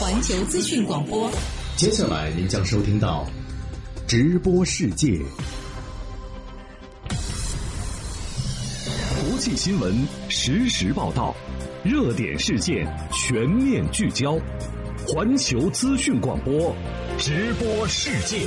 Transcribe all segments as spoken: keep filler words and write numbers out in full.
环球资讯广播。 接下来您将收听到直播世界，国际新闻实时报道，热点事件全面聚焦。环球资讯广播，直播世界。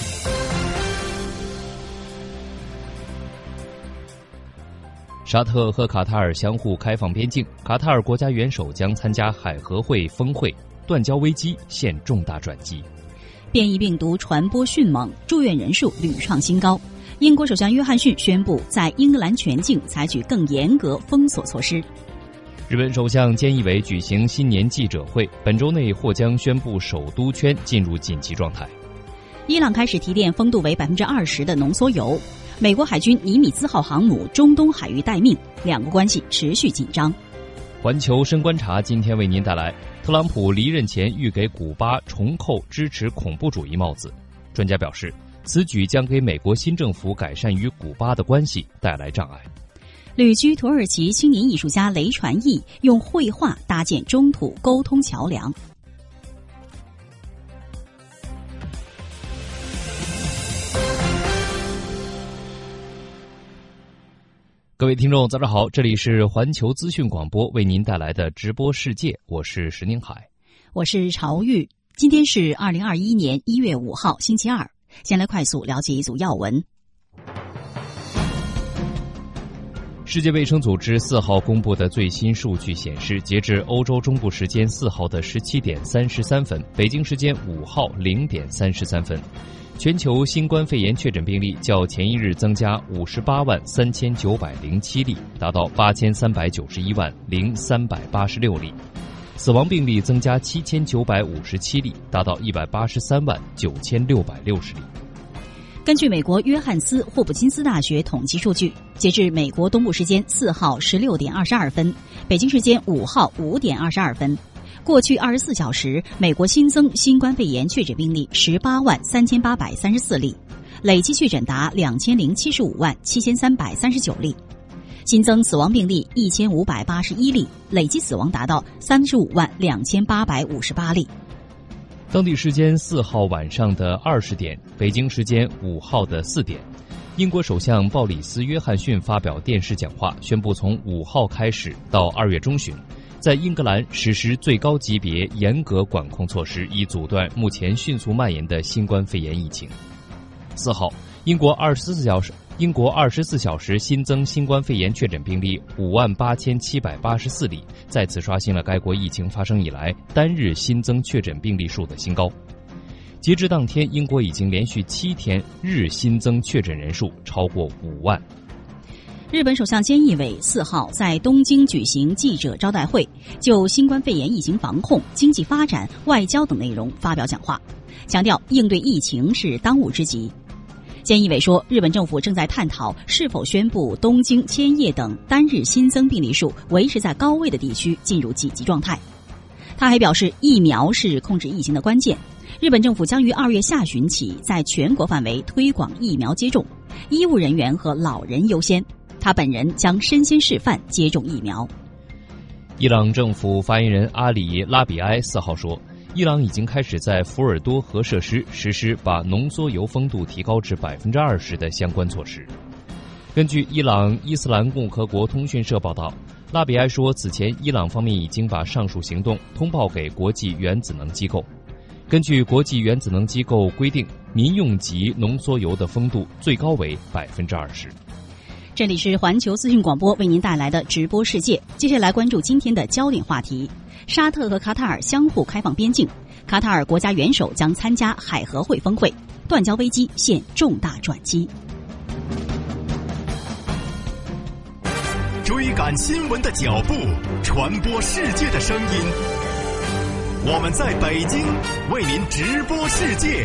沙特和卡塔尔相互开放边境，卡塔尔国家元首将参加海合会峰会，断交危机现重大转机。 变异病毒传播迅猛，住院人数屡创新高。英国首相约翰逊宣布在英格兰全境采取更严格封锁措施。 日本首相菅义伟举行新年记者会，本周内或将宣布首都圈进入紧急状态。 伊朗开始提炼丰度为 百分之二十 的浓缩铀。美国海军尼米兹号航母中东海域待命，两国关系持续紧张。 环球深观察今天为您带来，特朗普离任前欲给古巴重扣支持恐怖主义帽子，专家表示，此举将给美国新政府改善与古巴的关系带来障碍。 旅居土耳其青年艺术家雷传义用绘画搭建中土沟通桥梁。 各位听众早上好，这里是环球资讯广播为您带来的直播世界，我是石宁海， 我是朝玉。今天是二零二一年一月五号星期二，先来快速了解一组要闻。 世界卫生组织四号公布的最新数据显示，截至欧洲中部时间四号的十七点三十三分，北京时间五号零点三十三分，全球新冠肺炎确诊病例较前一日增加五十八万三千九百零七例，达到八千三百九十一万零三百八十六例；死亡病例增加七千九百五十七例，达到一百八十三万九千六百六十例。 根据美国约翰斯霍普金斯大学统计数据，截至美国东部时间四号十六点二十二分，北京时间五号五点二十二分，过去二十四小时，美国新增新冠肺炎确诊病例十八万三千八百三十四例，累计确诊达两千零七十五万七千三百三十九例，新增死亡病例一千五百八十一例，累计死亡达到三十五万两千八百五十八例。 当地时间四号晚上的二十点，北京时间五号的四点，英国首相鲍里斯·约翰逊发表电视讲话，宣布从五号开始到二月中旬，在英格兰实施最高级别严格管控措施，以阻断目前迅速蔓延的新冠肺炎疫情。四号，英国二十四小时英国二十四小时新增新冠肺炎确诊病例五万八千七百八十四例，再次刷新了该国疫情发生以来单日新增确诊病例数的新高。截至当天，英国已经连续七天日新增确诊人数超过五万。 日本首相菅义伟四号在东京举行记者招待会，就新冠肺炎疫情防控、经济发展、外交等内容发表讲话，强调应对疫情是当务之急。菅义伟说，日本政府正在探讨是否宣布东京、千叶等单日新增病例数维持在高位的地区进入紧急状态。他还表示，疫苗是控制疫情的关键，日本政府将于二月下旬起在全国范围推广疫苗接种，医务人员和老人优先。他本人将身先示范接种疫苗。 伊朗政府发言人阿里拉比埃四号说，伊朗已经开始在福尔多核设施实施把浓缩铀丰度提高至 百分之二十 的相关措施。根据伊朗伊斯兰共和国通讯社报道，拉比埃说，此前伊朗方面已经把上述行动通报给国际原子能机构。根据国际原子能机构规定，民用级浓缩铀的丰度最高为 百分之二十。 这里是环球资讯广播为您带来的直播世界，接下来关注今天的焦点话题。沙特和卡塔尔相互开放边境，卡塔尔国家元首将参加海合会峰会，断交危机现重大转机。 追赶新闻的脚步，传播世界的声音。我们在北京为您直播世界。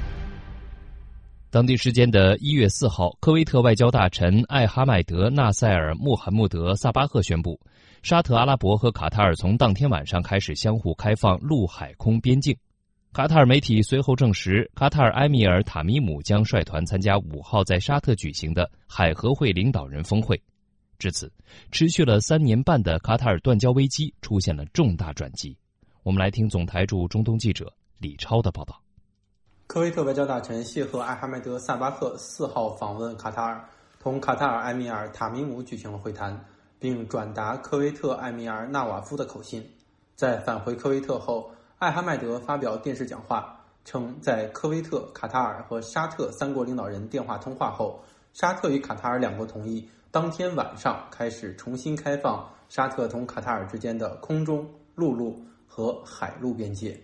当地时间的一月四号，科威特外交大臣艾哈迈德·纳塞尔·穆罕默德·萨巴赫宣布，沙特阿拉伯和卡塔尔从当天晚上开始相互开放陆海空边境。卡塔尔媒体随后证实，卡塔尔埃米尔塔米姆将率团参加五号在沙特举行的海合会领导人峰会。至此，持续了三年半的卡塔尔断交危机出现了重大转机。 我们来听总台驻中东记者李超的报道。 科威特外交大臣谢赫·艾哈迈德·萨巴赫四号访问卡塔尔，同卡塔尔埃米尔塔米姆举行了会谈，并转达科威特埃米尔纳瓦夫的口信。在返回科威特后，艾哈迈德发表电视讲话，称在科威特、卡塔尔和沙特三国领导人电话通话后，沙特与卡塔尔两国同意当天晚上开始重新开放沙特同卡塔尔之间的空中、陆路和海陆边界。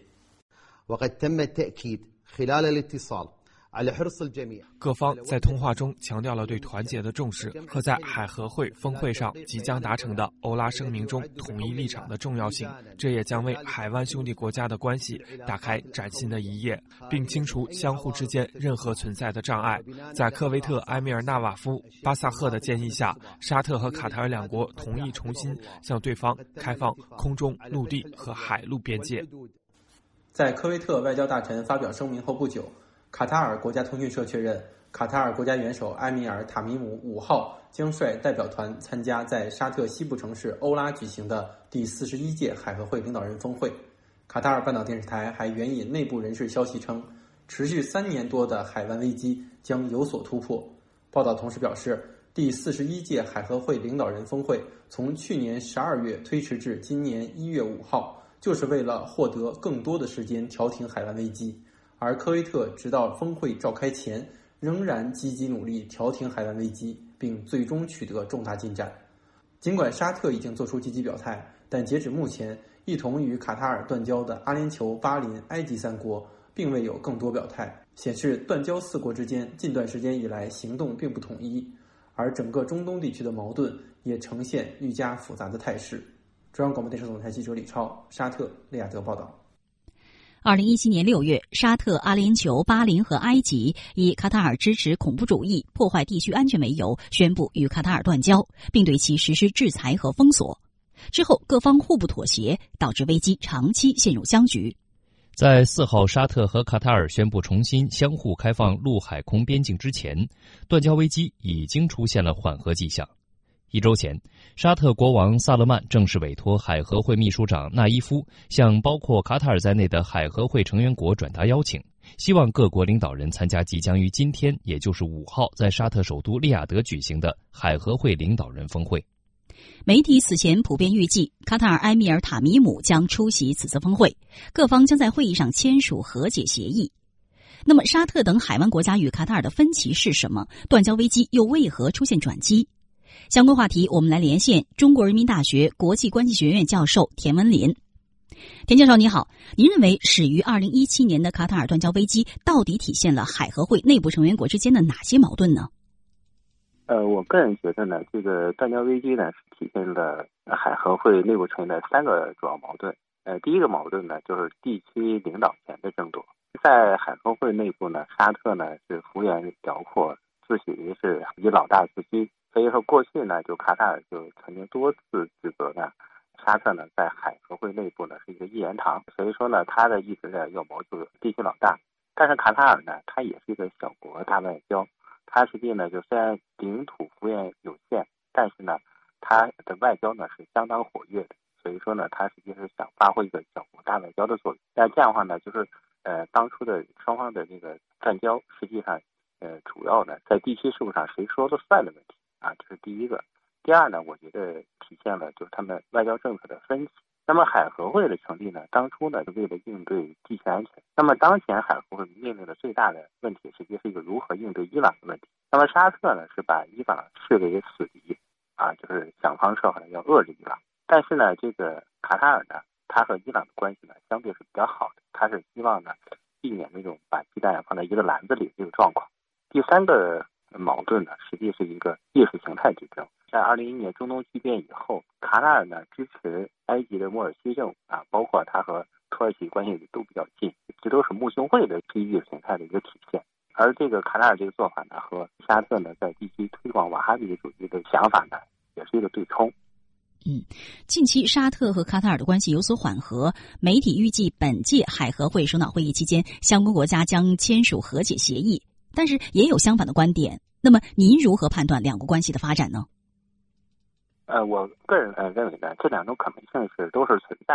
各方在通话中强调了对团结的重视和在海合会峰会上即将达成的欧拉声明中统一立场的重要性，这也将为海湾兄弟国家的关系打开崭新的一页，并清除相互之间任何存在的障碍。在科威特埃米尔纳瓦夫巴萨赫的建议下，沙特和卡塔尔两国同意重新向对方开放空中、陆地和海陆边界。 在科威特外交大臣发表声明后不久，卡塔尔国家通讯社确认，卡塔尔国家元首埃米尔塔米姆五号将率代表团参加在沙特西部城市欧拉举行的第四十一届海合会领导人峰会。卡塔尔半岛电视台还援引内部人士消息称，持续三年多的海湾危机将有所突破。报道同时表示，第四十一届海合会领导人峰会从去年十二月推迟至今年一月五号，就是为了获得更多的时间调停海湾危机。而科威特直到峰会召开前仍然积极努力调停海湾危机，并最终取得重大进展。尽管沙特已经做出积极表态，但截止目前，一同与卡塔尔断交的阿联酋、巴林、埃及三国并未有更多表态，显示断交四国之间近段时间以来行动并不统一，而整个中东地区的矛盾也呈现愈加复杂的态势。中央广播电视总台记者李超，沙特利雅得报道。 二零一七年六月，沙特、阿联酋、巴林和埃及以卡塔尔支持恐怖主义、破坏地区安全为由，宣布与卡塔尔断交，并对其实施制裁和封锁。之后，各方互不妥协，导致危机长期陷入僵局。 在四号沙特和卡塔尔宣布重新相互开放陆海空边境之前，断交危机已经出现了缓和迹象。一周前，沙特国王萨勒曼正式委托海合会秘书长纳伊夫向包括卡塔尔在内的海合会成员国转达邀请，希望各国领导人参加即将于今天，也就是五号在沙特首都利雅得举行的海合会领导人峰会。 媒体此前普遍预计，卡塔尔埃米尔塔米姆将出席此次峰会，各方将在会议上签署和解协议。那么，沙特等海湾国家与卡塔尔的分歧是什么？断交危机又为何出现转机？相关话题，我们来连线中国人民大学国际关系学院教授田文林。田教授你好，您认为始于二零一七年的卡塔尔断交危机到底体现了海合会内部成员国之间的哪些矛盾呢？ 呃，我个人觉得呢，这个断交危机呢是体现了海合会内部成员的三个主要矛盾。呃，第一个矛盾呢就是地区领导权的争夺。在海合会内部呢，沙特呢是幅员辽阔，自诩是以老大自居。所以说过去呢，就卡塔尔就曾经多次指责呢，沙特呢在海合会内部呢是一个一言堂，所以说呢，他的一直呢要谋求地区老大。但是卡塔尔呢，它也是一个小国大外交，它实际呢就虽然领土幅员有限，但是呢，它的外交呢是相当活跃的。所以说呢，它实际是想发挥一个小国大外交的作用。那这样的话呢，就是呃当初的双方的这个断交，实际上呃主要呢在地区事务上谁说了算的问题。啊，这是第一个。第二呢，我觉得体现了就是他们外交政策的分歧。那么海合会的成立呢，当初呢是为了应对地区安全。那么当前海合会面临的最大的问题，实际是一个如何应对伊朗的问题。那么沙特呢是把伊朗视为死敌，啊，就是想方设法要遏制伊朗。但是呢，这个卡塔尔呢，他和伊朗的关系呢相对是比较好的，他是希望呢避免那种把鸡蛋放在一个篮子里这个状况。第三个矛盾呢，实际是一个意识形态之争。在二零一一年中东激变以后，卡塔尔呢支持埃及的莫尔西政啊，包括他和土耳其关系都比较近，这都是穆兄会的意识形态的一个体现。而这个卡塔尔这个做法呢，和沙特呢在地区推广瓦哈比主义的想法呢，也是一个对冲。 嗯，近期沙特和卡塔尔的关系有所缓和，媒体预计本届海合会首脑会议期间，相关国家将签署和解协议。但是也有相反的观点，那么您如何判断两国关系的发展呢？ 呃，我个人呃认为呢，这两种可能性是都是存在的。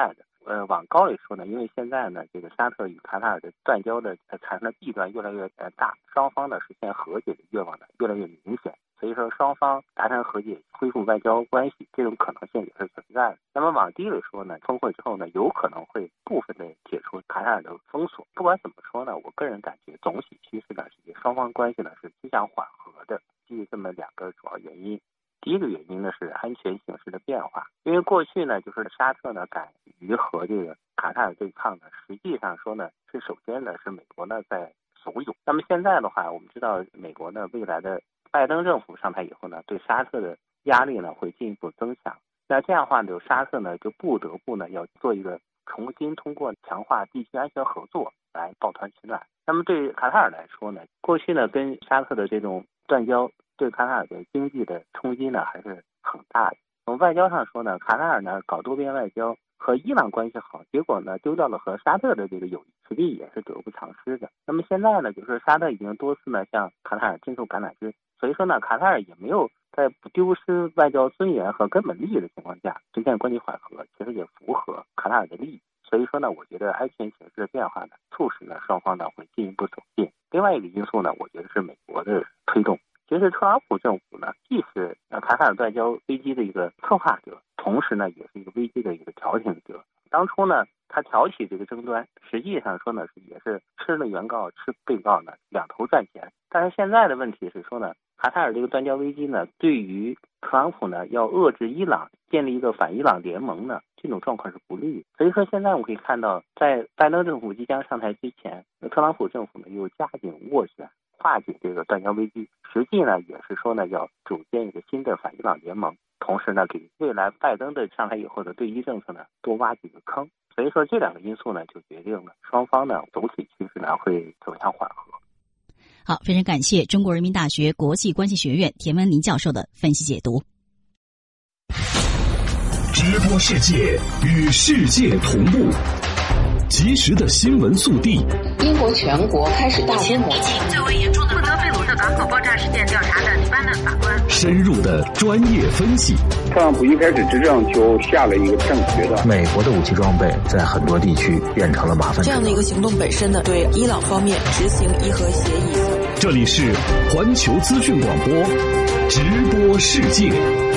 呃往高里说呢，因为现在呢这个沙特与卡塔尔的断交的呃产生的弊端越来越呃大，双方呢实现和解的愿望呢越来越明显，所以说双方达成和解恢复外交关系这种可能性也是存在的。那么往低里说呢，峰会之后呢有可能会部分的解除卡塔尔的封锁。不管怎么说呢，我个人感觉总体趋势呢是双方关系呢是趋向缓和的，基于这么两个主要原因。第一个原因呢是安全形势的变化，因为过去呢就是沙特呢敢于和这个卡塔尔对抗呢，实际上说呢是首先呢是美国呢在怂恿。那么现在的话，我们知道美国呢未来的拜登政府上台以后呢，对沙特的压力呢会进一步增强。那这样的话呢，沙特呢就不得不呢要做一个重新通过强化地区安全合作来抱团取暖。那么对于卡塔尔来说呢，过去呢跟沙特的这种断交对卡塔尔的经济的冲击呢还是很大的。从外交上说呢，卡塔尔呢搞多边外交，和伊朗关系好，结果呢丢掉了和沙特的这个友谊，实力也是得不偿失的。那么现在呢，就是沙特已经多次呢向卡塔尔伸出橄榄枝，所以说呢，卡塔尔也没有在不丢失外交尊严和根本利益的情况下实现关系缓和，其实也符合卡塔尔的利益。所以说呢，我觉得安全形势的变化呢，促使呢双方呢会进一步走近。另外一个因素呢，我觉得是美国的推动。其实特朗普政府呢，既是呃卡塔尔断交危机的一个策划者，同时呢，也是一个危机的一个调停者。当初呢，他挑起这个争端，实际上说呢是也是吃了原告吃被告呢两头赚钱。但是现在的问题是说呢，卡塔尔这个断交危机呢，对于特朗普呢要遏制伊朗，建立一个反伊朗联盟呢，这种状况是不利。所以说现在我们可以看到，在拜登政府即将上台之前，特朗普政府呢又加紧斡旋，化解这个断交危机，实际呢也是说呢要组建一个新的反伊朗联盟，同时呢给未来拜登的上台以后的对伊政策呢多挖几个坑。所以说这两个因素呢就决定了双方呢总体趋势呢会走向缓和。 好，非常感谢中国人民大学国际关系学院田文林教授的分析解读。 直播世界，与世界同步，及时的新闻速递。 英国全国开始大规模疫情最为严重的负责贝鲁特港口爆炸事件调查的黎巴嫩法官， 深入的专业分析。 特朗普一开始执政就下了一个正确的， 美国的武器装备在很多地区变成了麻烦。 这样的一个行动本身呢，对伊朗方面执行伊核协议。 这里是环球资讯广播，直播世界。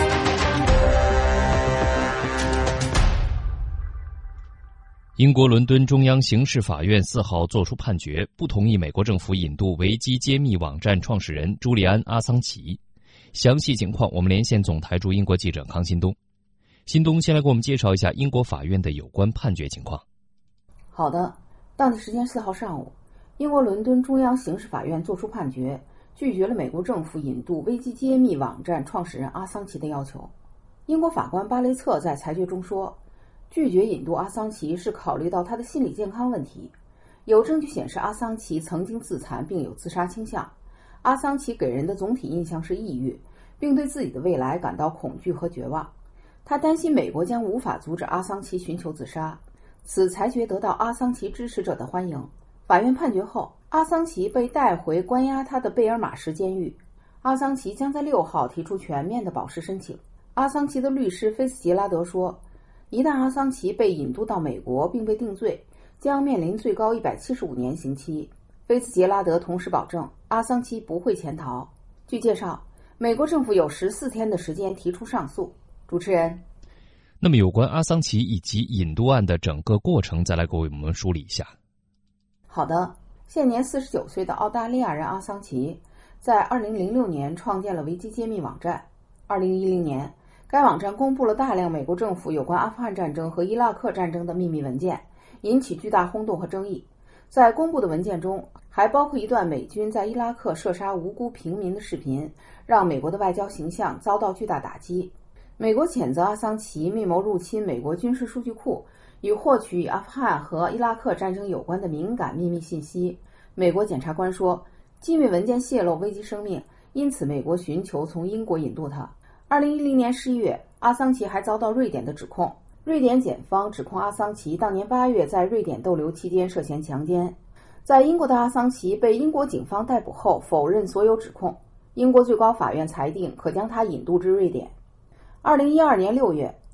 英国伦敦中央刑事法院四号作出判决，不同意美国政府引渡维基揭秘网站创始人朱利安·阿桑奇。详细情况，我们连线总台驻英国记者康新东。新东先来给我们介绍一下英国法院的有关判决情况。 好的，当地时间四号上午，英国伦敦中央刑事法院作出判决，拒绝了美国政府引渡维基揭秘网站创始人阿桑奇的要求。英国法官巴雷策在裁决中说，拒绝引渡阿桑奇是考虑到他的心理健康问题，有证据显示阿桑奇曾经自残并有自杀倾向。阿桑奇给人的总体印象是抑郁，并对自己的未来感到恐惧和绝望。他担心美国将无法阻止阿桑奇寻求自杀。此裁决得到阿桑奇支持者的欢迎。法院判决后，阿桑奇被带回关押他的贝尔马什监狱。阿桑奇将在六号提出全面的保释申请。阿桑奇的律师菲斯杰拉德说，一旦阿桑奇被引渡到美国并被定罪，将面临最高一百七十五年刑期。菲斯杰拉德同时保证，阿桑奇不会潜逃。据介绍，美国政府有十四天的时间提出上诉。主持人， 那么有关阿桑奇以及引渡案的整个过程，再来给我们梳理一下。 好的，现年四十九岁的澳大利亚人阿桑奇，在二零零六年创建了维基揭秘网站。二零一零年，该网站公布了大量美国政府有关阿富汗战争和伊拉克战争的秘密文件，引起巨大轰动和争议。在公布的文件中，还包括一段美军在伊拉克射杀无辜平民的视频，让美国的外交形象遭到巨大打击。美国谴责阿桑奇密谋入侵美国军事数据库，以获取与阿富汗和伊拉克战争有关的敏感秘密信息。美国检察官说，机密文件泄露危及生命，因此美国寻求从英国引渡他。二零一零年十一月，阿桑奇还遭到瑞典的指控。瑞典检方指控阿桑奇当年八月在瑞典逗留期间涉嫌强奸。在英国的阿桑奇被英国警方逮捕后否认所有指控，英国最高法院裁定可将他引渡至瑞典。二零一二年六月，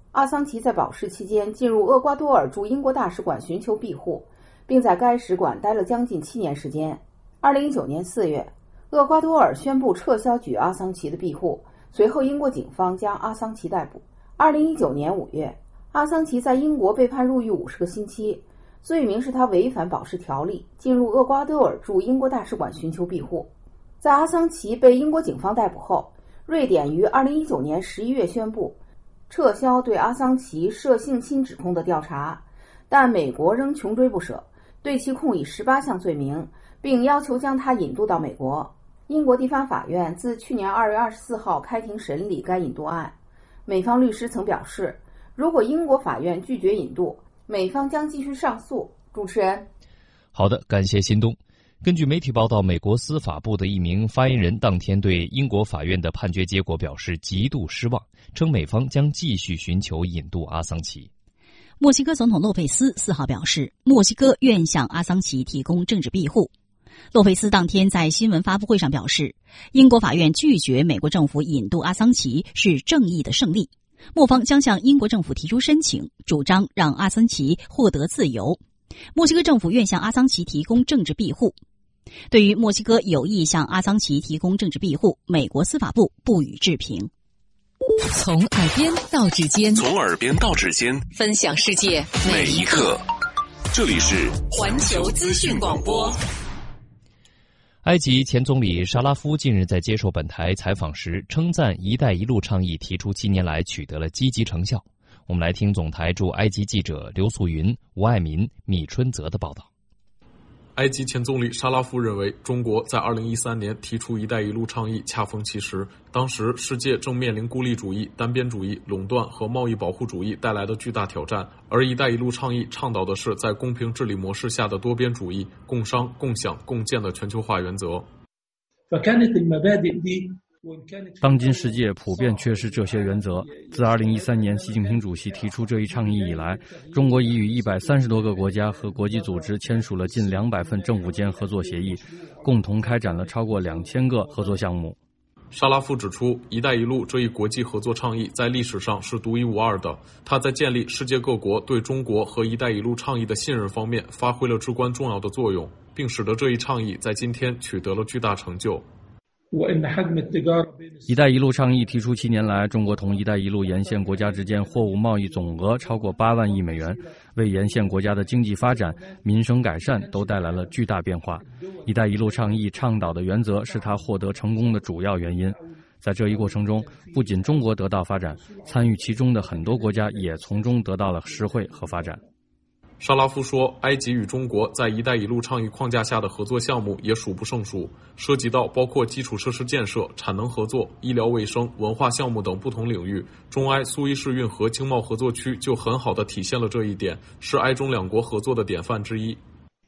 阿桑奇在保释期间进入厄瓜多尔驻英国大使馆寻求庇护，并在该使馆待了将近七年时间。二零一九年四月，厄瓜多尔宣布撤销给予阿桑奇的庇护，随后英国警方将阿桑奇逮捕。二零一九年五月，阿桑奇在英国被判入狱五十个星期，罪名是他违反保释条例，进入厄瓜多尔驻英国大使馆寻求庇护。在阿桑奇被英国警方逮捕后，瑞典于二零一九年十一月宣布撤销对阿桑奇涉性侵指控的调查，但美国仍穷追不舍，对其控以十八项罪名，并要求将他引渡到美国。英国地方法院自去年二月二十四号开庭审理该引渡案。美方律师曾表示，如果英国法院拒绝引渡，美方将继续上诉。主持人， 好的，感谢新东。根据媒体报道，美国司法部的一名发言人当天对英国法院的判决结果表示极度失望，称美方将继续寻求引渡阿桑奇。 墨西哥总统洛佩斯四号表示，墨西哥愿向阿桑奇提供政治庇护。洛佩斯当天在新闻发布会上表示，英国法院拒绝美国政府引渡阿桑奇是正义的胜利，墨方将向英国政府提出申请，主张让阿桑奇获得自由。墨西哥政府愿向阿桑奇提供政治庇护。对于墨西哥有意向阿桑奇提供政治庇护，美国司法部不予置评。 从耳边到指尖， 从耳边到指尖， 分享世界每一刻。这里是环球资讯广播。 埃及前总理沙拉夫近日在接受本台采访时称赞“一带一路”倡议提出七年来取得了积极成效。我们来听总台驻埃及记者刘素云、吴爱民、米春泽的报道。 埃及前总理沙拉夫认为，中国在二零一三年提出“一带一路”倡议恰逢其时，当时世界正面临孤立主义、单边主义、垄断和贸易保护主义带来的巨大挑战，而“一带一路”倡议倡导的是在公平治理模式下的多边主义、共商、共享、共建的全球化原则。 当今世界普遍缺失这些原则。自二零一三年习近平主席提出这一倡议以来，中国已与一百三十多个国家和国际组织签署了近两百份政府间合作协议，共同开展了超过两千个合作项目。 沙拉夫指出，“一带一路”这一国际合作倡议在历史上是独一无二的，它在建立世界各国对中国和“一带一路”倡议的信任方面发挥了至关重要的作用，并使得这一倡议在今天取得了巨大成就。 一带一路倡议提出七年来，中国同一带一路沿线国家之间货物贸易总额超过八万亿美元，为沿线国家的经济发展、民生改善都带来了巨大变化。一带一路倡议倡导的原则是它获得成功的主要原因。在这一过程中，不仅中国得到发展，参与其中的很多国家也从中得到了实惠和发展。 沙拉夫说，埃及与中国在“一带一路”倡议框架下的合作项目也数不胜数，涉及到包括基础设施建设、产能合作、医疗卫生、文化项目等不同领域。中埃苏伊士运河经贸合作区就很好地体现了这一点，是埃中两国合作的典范之一。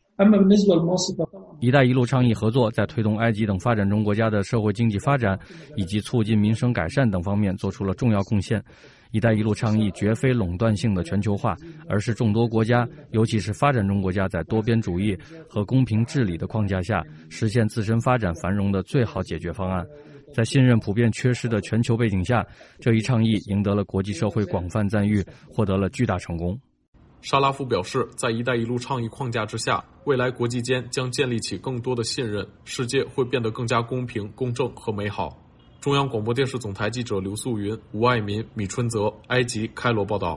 一带一路倡议合作在推动埃及等发展中国家的社会经济发展以及促进民生改善等方面做出了重要贡献。一带一路倡议绝非垄断性的全球化，而是众多国家，尤其是发展中国家在多边主义和公平治理的框架下实现自身发展繁荣的最好解决方案。在信任普遍缺失的全球背景下，这一倡议赢得了国际社会广泛赞誉，获得了巨大成功。 沙拉夫表示，在“一带一路”倡议框架之下，未来国际间将建立起更多的信任，世界会变得更加公平、公正和美好。中央广播电视总台记者刘素云、吴爱民、米春泽，埃及开罗报道。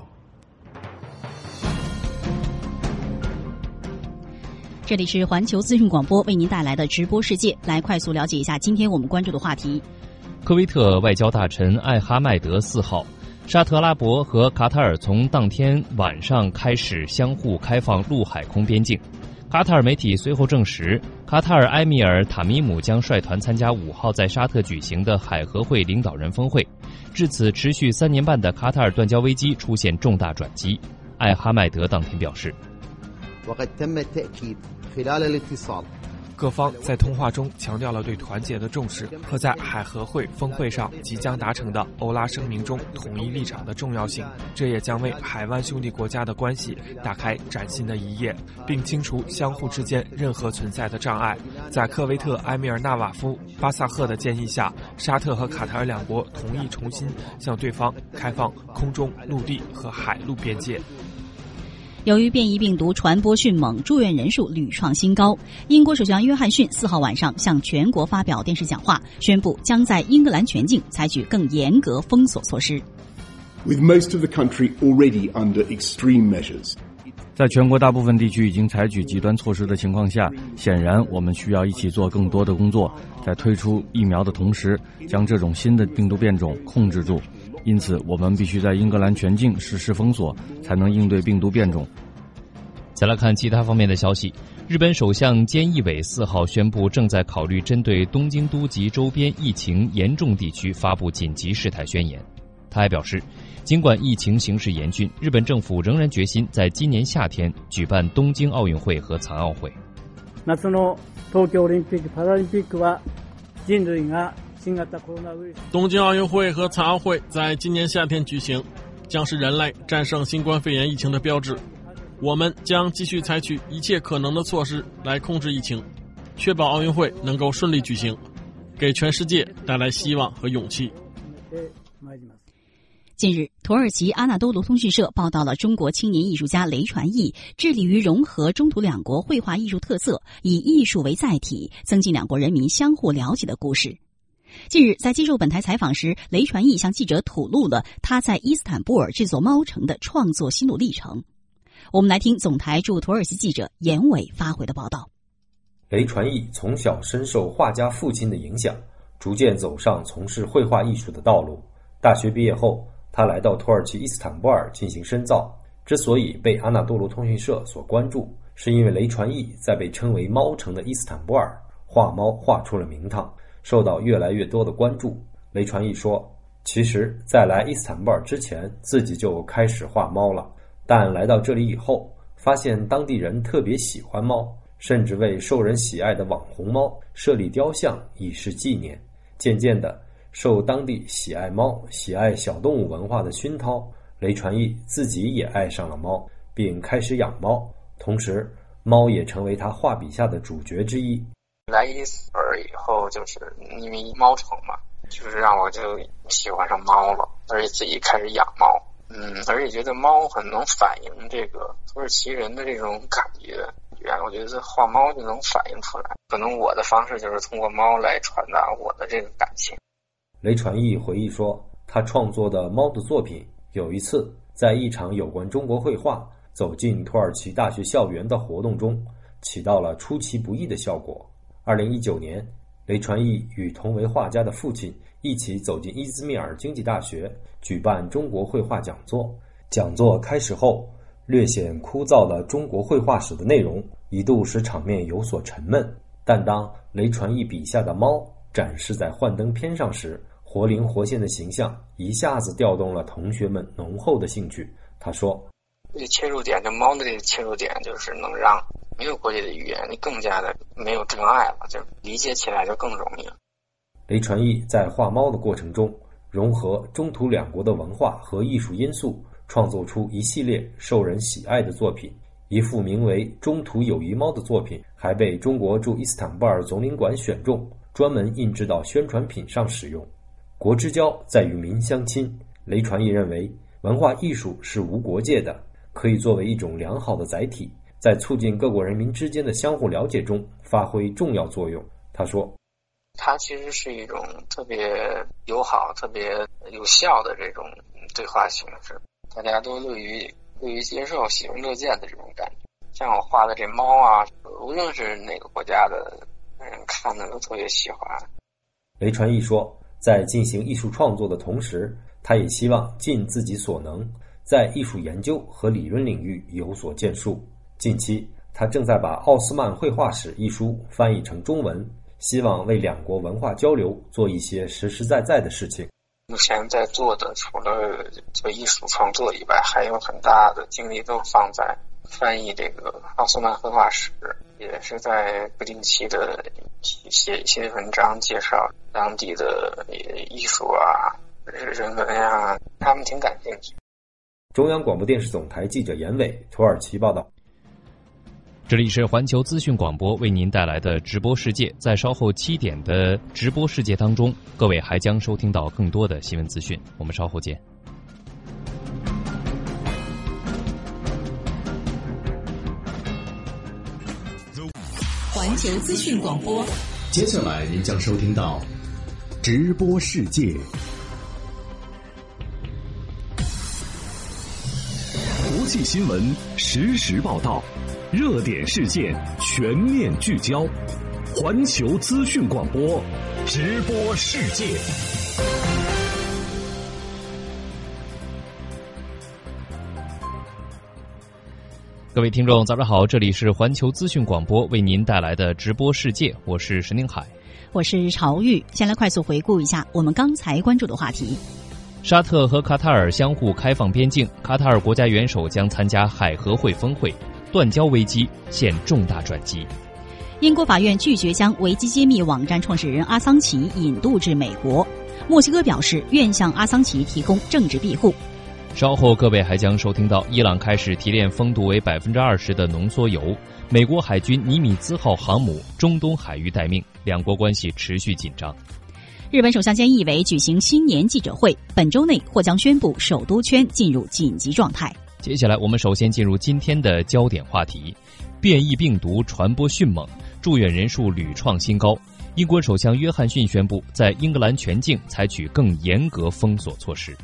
这里是环球资讯广播为您带来的直播世界，来快速了解一下今天我们关注的话题。 科威特外交大臣艾哈迈德四号，沙特阿拉伯和卡塔尔从当天晚上开始相互开放陆海空边境。卡塔尔媒体随后证实，卡塔尔埃米尔塔米姆将率团参加五号在沙特举行的海合会领导人峰会。至此，持续三年半的卡塔尔断交危机出现重大转机。艾哈迈德当天表示， 各方在通话中强调了对团结的重视和在海合会峰会上即将达成的欧拉声明中统一立场的重要性，这也将为海湾兄弟国家的关系打开崭新的一页，并清除相互之间任何存在的障碍。在科威特埃米尔纳瓦夫、巴萨赫的建议下，沙特和卡塔尔两国同意重新向对方开放空中、陆地和海陆边界。 由于变异病毒传播迅猛，住院人数屡创新高。英国首相约翰逊四号晚上向全国发表电视讲话，宣布将在英格兰全境采取更严格封锁措施。 With most of the country already under extreme measures. 在全国大部分地区已经采取极端措施的情况下，显然我们需要一起做更多的工作，在推出疫苗的同时，将这种新的病毒变种控制住。因此，我们必须在英格兰全境实施封锁，才能应对病毒变种。 再来看其他方面的消息，日本首相菅义伟四号宣布，正在考虑针对东京都及周边疫情严重地区发布紧急事态宣言。他还表示，尽管疫情形势严峻，日本政府仍然决心在今年夏天举办东京奥运会和残奥会。 夏の東京オリンピック・パラリンピックは人類が新型コロナウイルス。 东京奥运会和残奥会在今年夏天举行，将是人类战胜新冠肺炎疫情的标志。我们将继续采取一切可能的措施来控制疫情，确保奥运会能够顺利举行，给全世界带来希望和勇气。 近日，土耳其阿纳多卢通讯社报道了中国青年艺术家雷传义致力于融合中土两国绘画艺术特色，以艺术为载体，增进两国人民相互了解的故事。近日，在接受本台采访时，雷传义向记者吐露了他在伊斯坦布尔制作猫城的创作心路历程。我们来听总台驻土耳其记者严伟发回的报道。 雷传义从小深受画家父亲的影响，逐渐走上从事绘画艺术的道路。大学毕业后，他来到土耳其伊斯坦布尔进行深造。之所以被阿纳多卢通讯社所关注，是因为雷传义在被称为猫城的伊斯坦布尔画猫画出了名堂，受到越来越多的关注。雷传义说，其实在来伊斯坦布尔之前，自己就开始画猫了，但来到这里以后，发现当地人特别喜欢猫，甚至为受人喜爱的网红猫设立雕像以示纪念。渐渐的，受当地喜爱猫、喜爱小动物文化的熏陶，雷传义自己也爱上了猫，并开始养猫，同时猫也成为他画笔下的主角之一。 来伊斯坦布尔以后，就是因为猫城嘛，就是让我就喜欢上猫了，而且自己开始养猫。嗯，而且觉得猫很能反映这个土耳其人的这种感觉，我觉得画猫就能反映出来。可能我的方式就是通过猫来传达我的这个感情。 雷传义回忆说，他创作的猫的作品有一次在一场有关中国绘画走进土耳其大学校园的活动中，起到了出其不意的效果。二零一九年，雷传义与同为画家的父亲一起走进伊兹密尔经济大学，举办中国绘画讲座。讲座开始后，略显枯燥的中国绘画史的内容一度使场面有所沉闷，但当雷传义笔下的猫展示在幻灯片上时，活灵活现的形象一下子调动了同学们浓厚的兴趣。他说， 这切入点，这猫的这个切入点，就是能让没有国界的语言你更加的没有障碍了，就理解起来就更容易了。 雷传义在画猫的过程中，融合中土两国的文化和艺术因素，创作出一系列受人喜爱的作品。一幅名为《中土友谊猫》的作品还被中国驻伊斯坦布尔总领馆选中，专门印制到宣传品上使用。国之交在于民相亲，雷传义认为文化艺术是无国界的，可以作为一种良好的载体，在促进各国人民之间的相互了解中发挥重要作用。他说， 它其实是一种特别友好、特别有效的这种对话形式，大家都乐于乐于接受、喜闻乐见的这种感觉。像我画的这猫啊，无论是哪个国家的人看的都特别喜欢。 雷传义说，在进行艺术创作的同时，他也希望尽自己所能，在艺术研究和理论领域有所建树。近期，他正在把《奥斯曼绘画史》一书翻译成中文，希望为两国文化交流做一些实实在在的事情。 目前在做的，除了做艺术创作以外，还有很大的精力都放在翻译这个奥斯曼绘画史， 也是在不定期的写一些文章，介绍当地的艺术啊、人文啊，他们挺感兴趣。 中央广播电视总台记者严伟，土耳其报道。 这里是环球资讯广播为您带来的直播世界，在稍后七点的直播世界当中，各位还将收听到更多的新闻资讯。我们稍后见。 环球资讯广播， 接下来您将收听到直播世界。国际新闻实时报道，热点事件全面聚焦。环球资讯广播，直播世界。 各位听众早上好，这里是环球资讯广播为您带来的直播世界，我是石宁海， 我是朝玉。先来快速回顾一下我们刚才关注的话题。 沙特和卡塔尔相互开放边境，卡塔尔国家元首将参加海合会峰会，断交危机现重大转机。 英国法院拒绝将维基揭秘网站创始人阿桑奇引渡至美国，墨西哥表示愿向阿桑奇提供政治庇护。 稍后各位还将收听到伊朗开始提炼风度为 百分之二十 的浓缩铀，美国海军尼米兹号航母中东海域待命，两国关系持续紧张。 日本首相菅义伟举行新年记者会，本周内或将宣布首都圈进入紧急状态。 接下来我们首先进入今天的焦点话题，变异病毒传播迅猛，住院人数屡创新高。英国首相约翰逊宣布在英格兰全境采取更严格封锁措施。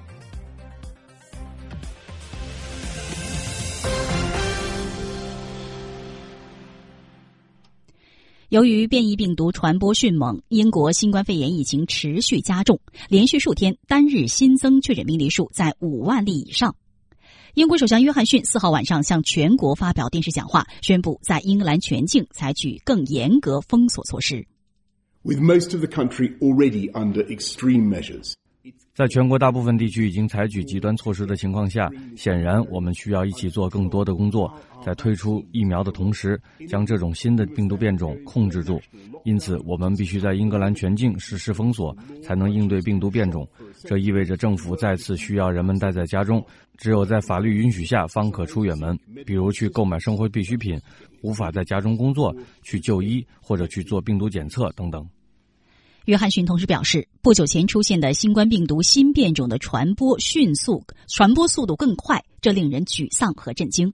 由于变异病毒传播迅猛，英国新冠肺炎疫情持续加重，连续数天单日新增确诊病例数在五万例以上。英国首相约翰逊四号晚上向全国发表电视讲话，宣布在英格兰全境采取更严格封锁措施。 With most of the country already under extreme measures. 在全国大部分地区已经采取极端措施的情况下，显然我们需要一起做更多的工作，在推出疫苗的同时，将这种新的病毒变种控制住。因此，我们必须在英格兰全境实施封锁，才能应对病毒变种。这意味着政府再次需要人们待在家中，只有在法律允许下方可出远门，比如去购买生活必需品，无法在家中工作，去就医或者去做病毒检测等等。 约翰逊同时表示，不久前出现的新冠病毒新变种的传播迅速，传播速度更快，这令人沮丧和震惊。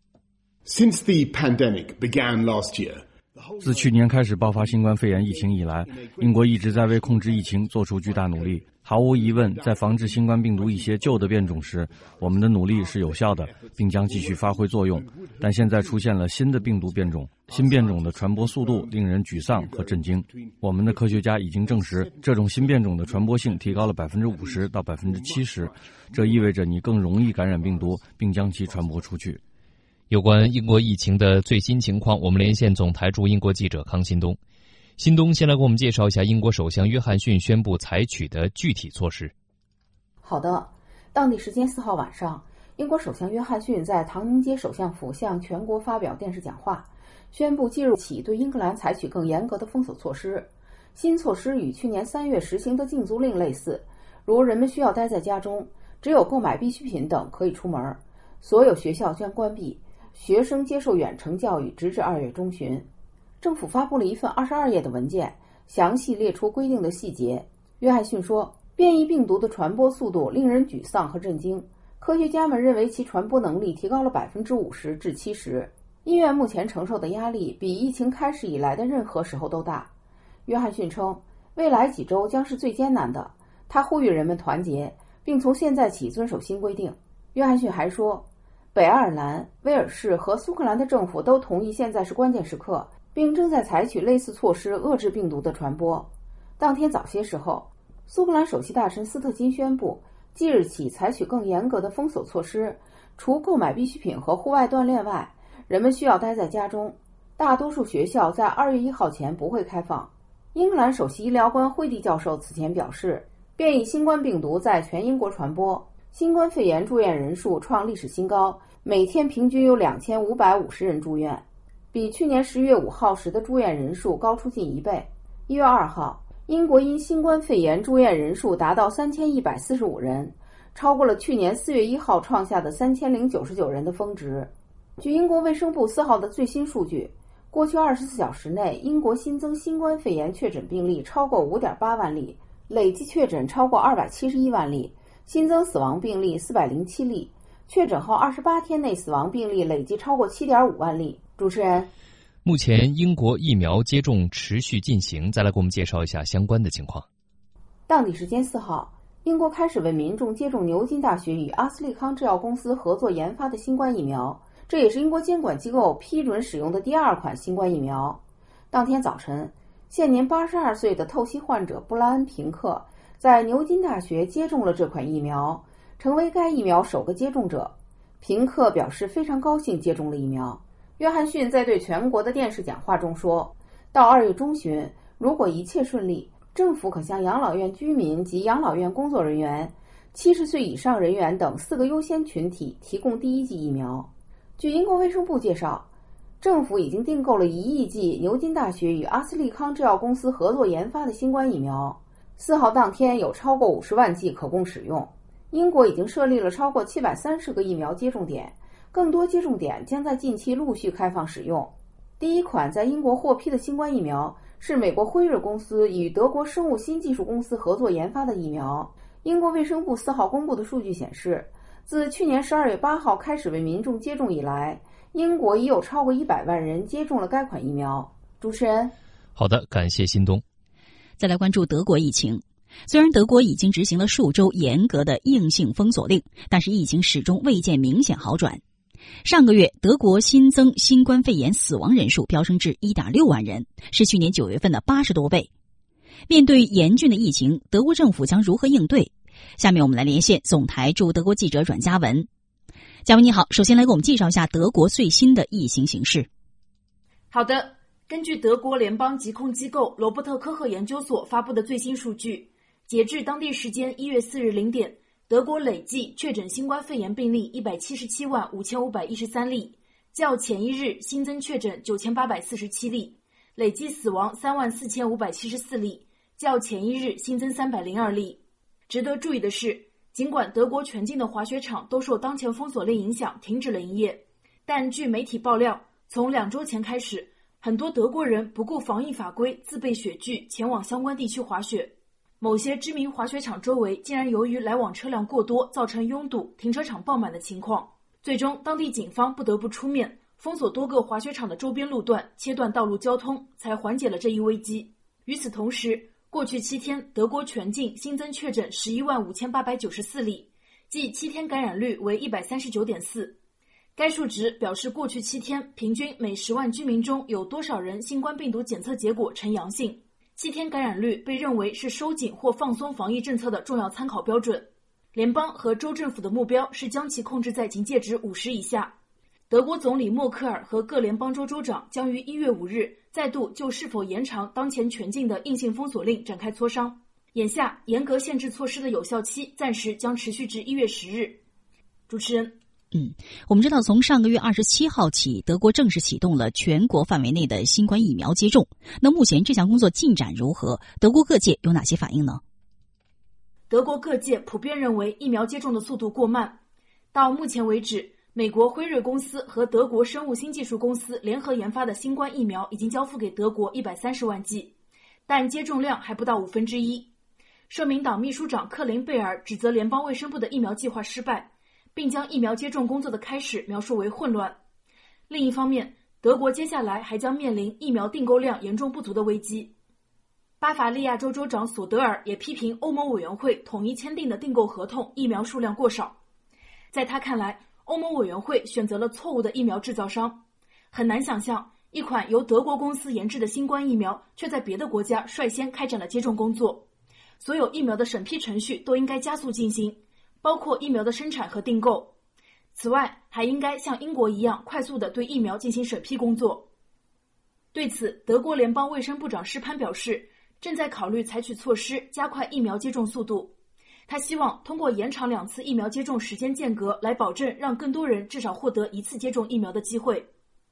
Since the pandemic began last year, 自去年开始爆发新冠肺炎疫情以来，英国一直在为控制疫情做出巨大努力。毫无疑问，在防治新冠病毒一些旧的变种时，我们的努力是有效的，并将继续发挥作用。但现在出现了新的病毒变种，新变种的传播速度令人沮丧和震惊。我们的科学家已经证实，这种新变种的传播性提高了 百分之五十 到 百分之七十， 这意味着你更容易感染病毒，并将其传播出去。 有关英国疫情的最新情况，我们连线总台驻英国记者康新东。新东先来给我们介绍一下英国首相约翰逊宣布采取的具体措施。 好的，当地时间四号晚上，英国首相约翰逊在唐宁街首相府向全国发表电视讲话，宣布即日起对英格兰采取更严格的封锁措施。新措施与去年三月实行的禁足令类似，如人们需要待在家中，只有购买必需品等可以出门，所有学校将关闭，学生接受远程教育直至二月中旬。政府发布了一份二十二页的文件，详细列出规定的细节。约翰逊说，变异病毒的传播速度令人沮丧和震惊，科学家们认为其传播能力提高了 百分之五十 至七十。医院目前承受的压力比疫情开始以来的任何时候都大。约翰逊称，未来几周将是最艰难的，他呼吁人们团结，并从现在起遵守新规定。约翰逊还说，北爱尔兰、威尔士和苏格兰的政府都同意现在是关键时刻，并正在采取类似措施遏制病毒的传播。当天早些时候，苏格兰首席大臣斯特金宣布，即日起采取更严格的封锁措施，除购买必需品和户外锻炼外，人们需要待在家中。大多数学校在二月一号前不会开放。英格兰首席医疗官惠蒂教授此前表示，变异新冠病毒在全英国传播，新冠肺炎住院人数创历史新高，每天平均有两千五百五十人住院。 比去年十月五号时的住院人数高出近一倍。一月二号，英国因新冠肺炎住院人数达到三千一百四十五人，超过了去年四月一号创下的三千零九十九人的峰值。据英国卫生部四号的最新数据，过去二十四小时内，英国新增新冠肺炎确诊病例超过五点八万例，累计确诊超过二百七十一万例，新增死亡病例四百零七例，确诊后二十八天内死亡病例累计超过七点五万例。主持人， 目前英国疫苗接种持续进行，再来给我们介绍一下相关的情况。 当地时间四号，英国开始为民众接种牛津大学与阿斯利康制药公司合作研发的新冠疫苗，这也是英国监管机构批准使用的第二款新冠疫苗。当天早晨，现年八十二岁的透析患者布拉恩·平克在牛津大学接种了这款疫苗，成为该疫苗首个接种者。平克表示非常高兴接种了疫苗。约翰逊在对全国的电视讲话中说，到二月中旬，如果一切顺利，政府可向养老院居民及养老院工作人员、七十岁以上人员等四个优先群体提供第一剂疫苗。据英国卫生部介绍，政府已经订购了一亿剂牛津大学与阿斯利康制药公司合作研发的新冠疫苗。四号当天有超过五十万剂可供使用。英国已经设立了超过七百三十个疫苗接种点，更多接种点将在近期陆续开放使用。第一款在英国获批的新冠疫苗是美国辉瑞公司与德国生物新技术公司合作研发的疫苗。英国卫生部四号公布的数据显示，自去年十二月八号开始为民众接种以来，英国已有超过一百万人接种了该款疫苗。主持人， 好的，感谢新东。 再来关注德国疫情。虽然德国已经执行了数周严格的硬性封锁令，但是疫情始终未见明显好转。上个月，德国新增新冠肺炎死亡人数飙升至 一点六万人，是去年九月份的八十多倍。面对严峻的疫情，德国政府将如何应对？下面我们来连线总台驻德国记者阮嘉文。嘉文你好，首先来给我们介绍一下德国最新的疫情形势。 好的，根据德国联邦疾控机构罗伯特科赫研究所发布的最新数据，截至当地时间一月四日零点，德国累计确诊新冠肺炎病例一百七十七万五千五百一十三例，较前一日新增确诊九千八百四十七例，累计死亡三万四千五百七十四例，较前一日新增三百零二例。值得注意的是，尽管德国全境的滑雪场都受当前封锁令影响停止了营业，但据媒体爆料，从两周前开始，很多德国人不顾防疫法规，自备雪具前往相关地区滑雪。某些知名滑雪场周围竟然由于来往车辆过多，造成拥堵、停车场爆满的情况。最终，当地警方不得不出面封锁多个滑雪场的周边路段，切断道路交通，才缓解了这一危机。与此同时，过去七天，德国全境新增确诊十一万五千八百九十四例，即七天感染率为 一百三十九点四。该数值表示过去七天平均每十万居民中有多少人新冠病毒检测结果呈阳性。七天感染率被认为是收紧或放松防疫政策的重要参考标准。联邦和州政府的目标是将其控制在警戒值五十以下。德国总理默克尔和各联邦州州长将于一月五日再度就是否延长当前全境的硬性封锁令展开磋商。眼下，严格限制措施的有效期暂时将持续至一月十日。主持人。 嗯，我们知道从上个月二十七号起，德国正式启动了全国范围内的新冠疫苗接种。那目前这项工作进展如何？德国各界有哪些反应呢？ 德国各界普遍认为疫苗接种的速度过慢。到目前为止，美国辉瑞公司和德国生物新技术公司联合研发的新冠疫苗已经交付给德国一百三十万剂，但接种量还不到五分之一。社民党秘书长克林贝尔指责联邦卫生部的疫苗计划失败，并将疫苗接种工作的开始描述为混乱。另一方面，德国接下来还将面临疫苗订购量严重不足的危机。巴伐利亚州州长索德尔也批评欧盟委员会统一签订的订购合同疫苗数量过少。在他看来，欧盟委员会选择了错误的疫苗制造商。很难想象，一款由德国公司研制的新冠疫苗却在别的国家率先开展了接种工作。所有疫苗的审批程序都应该加速进行，包括疫苗的生产和订购。此外，还应该像英国一样快速地对疫苗进行审批工作。对此，德国联邦卫生部长施潘表示，正在考虑采取措施加快疫苗接种速度。他希望通过延长两次疫苗接种时间间隔来保证让更多人至少获得一次接种疫苗的机会。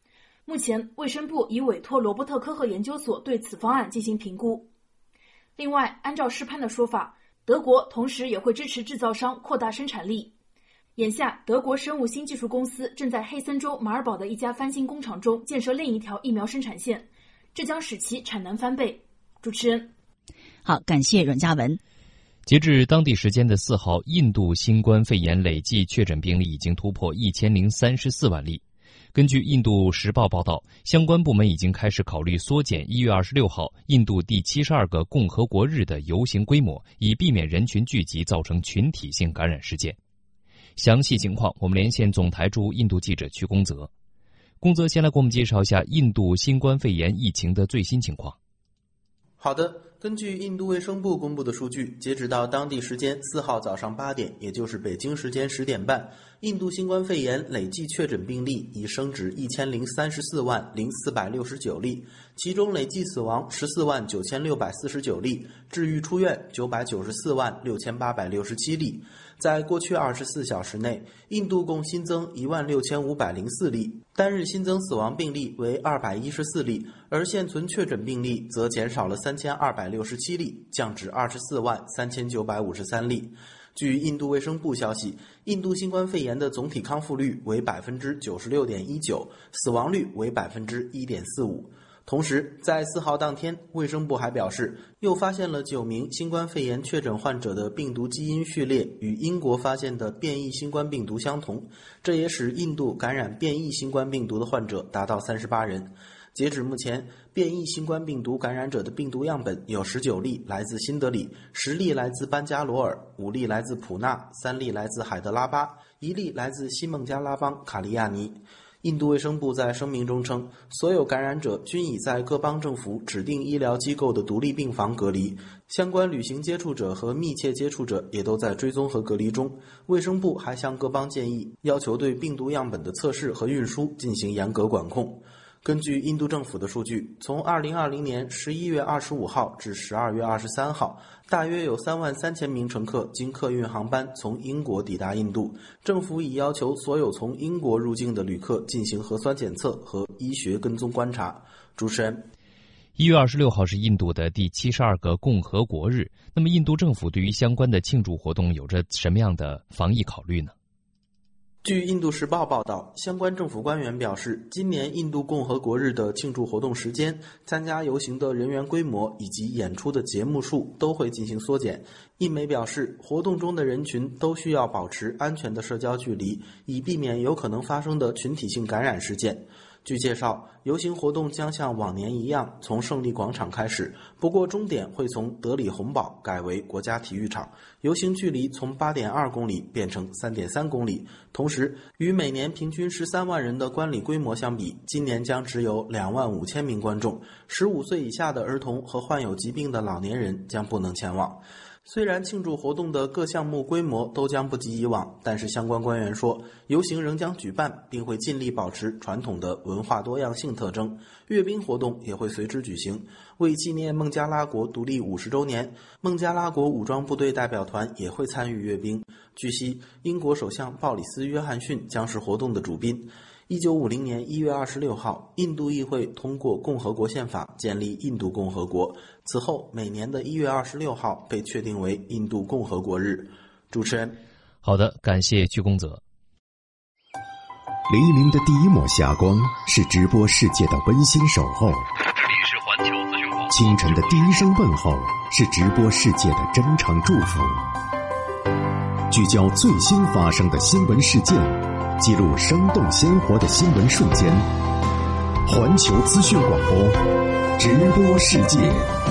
目前，卫生部已委托罗伯特科赫研究所对此方案进行评估。另外，按照施潘的说法，德国同时也会支持制造商扩大生产力。眼下，德国生物新技术公司正在黑森州马尔堡的一家翻新工厂中建设另一条疫苗生产线，这将使其产能翻倍。主持人， 好，感谢阮嘉文。 截至当地时间的四号，印度新冠肺炎累计确诊病例已经突破一千零三十四万例。根据印度时报报道，相关部门已经开始考虑缩减一月二十六号印度第七十二个共和国日的游行规模，以避免人群聚集造成群体性感染事件。详细情况，我们连线总台驻印度记者曲公泽。公泽先来给我们介绍一下印度新冠肺炎疫情的最新情况。 好的，根据印度卫生部公布的数据，截止到当地时间四号早上八点，也就是北京时间十点半，印度新冠肺炎累计确诊病例已升至一千零三十四万零四百六十九例，其中累计死亡十四万九千六百四十九例，治愈出院九百九十四万六千八百六十七例。在过去二十四小时内，印度共新增一万六千五百零四例，单日新增死亡病例为二百一十四例，而现存确诊病例则减少了三千二百六十七例，降至二十四万三千九百五十三例。据印度卫生部消息，印度新冠肺炎的总体康复率为百分之九十六点一九，死亡率为百分之一点四五。同时，在四号当天，卫生部还表示，又发现了九名新冠肺炎确诊患者的病毒基因序列与英国发现的变异新冠病毒相同，这也使印度感染变异新冠病毒的患者达到三十八人。截止目前，变异新冠病毒感染者的病毒样本有十九例来自新德里，十例来自班加罗尔，五例来自普纳，三例来自海德拉巴，一例来自西孟加拉邦卡利亚尼。印度卫生部在声明中称，所有感染者均已在各邦政府指定医疗机构的独立病房隔离，相关旅行接触者和密切接触者也都在追踪和隔离中。卫生部还向各邦建议，要求对病毒样本的测试和运输进行严格管控。根据印度政府的数据，从二零二零年十一月二十五号至十二月二十三号，大约有三万三千名乘客经客运航班从英国抵达印度。政府已要求所有从英国入境的旅客进行核酸检测和医学跟踪观察。主持人， 一月二十六号是印度的第七十二个共和国日，那么印度政府对于相关的庆祝活动有着什么样的防疫考虑呢？ 据印度时报报道，相关政府官员表示，今年印度共和国日的庆祝活动时间、参加游行的人员规模以及演出的节目数都会进行缩减。印媒表示，活动中的人群都需要保持安全的社交距离，以避免有可能发生的群体性感染事件。据介绍，游行活动将像往年一样从胜利广场开始，不过终点会从德里洪堡改为国家体育场，游行距离从 八点二公里变成 三点三公里。同时，与每年平均十三万人的观礼规模相比，今年将只有两万五千名观众，十五岁以下的儿童和患有疾病的老年人将不能前往。虽然庆祝活动的各项目规模都将不及以往，但是相关官员说，游行仍将举办，并会尽力保持传统的文化多样性特征。阅兵活动也会随之举行。为纪念孟加拉国独立五十周年，孟加拉国武装部队代表团也会参与阅兵。据悉，英国首相鲍里斯·约翰逊将是活动的主宾。一九五零年一月二十六号，印度议会通过共和国宪法，建立印度共和国。此后，每年的一月二十六号被确定为印度共和国日。主持人， 好的，感谢鞠公泽。 黎明的第一抹霞光是直播世界的温馨守候，这里是环球资讯网。 清晨的第一声问候是直播世界的真诚祝福。聚焦最新发生的新闻事件，记录生动鲜活的新闻瞬间。环球资讯广播，直播世界。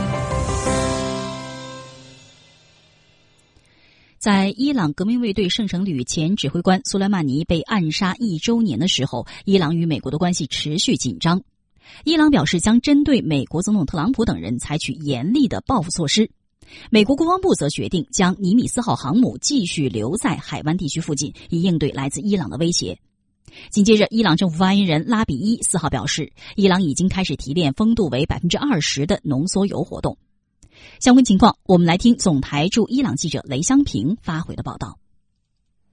在伊朗革命卫队圣城旅前指挥官苏莱曼尼被暗杀一周年的时候，伊朗与美国的关系持续紧张。伊朗表示将针对美国总统特朗普等人采取严厉的报复措施。美国国防部则决定将尼米斯号航母继续留在海湾地区附近，以应对来自伊朗的威胁。紧接着，伊朗政府发言人拉比伊四号表示，伊朗已经开始提炼风度为 百分之二十 的浓缩铀活动。相关情况，我们来听总台驻伊朗记者雷香平发回的报道。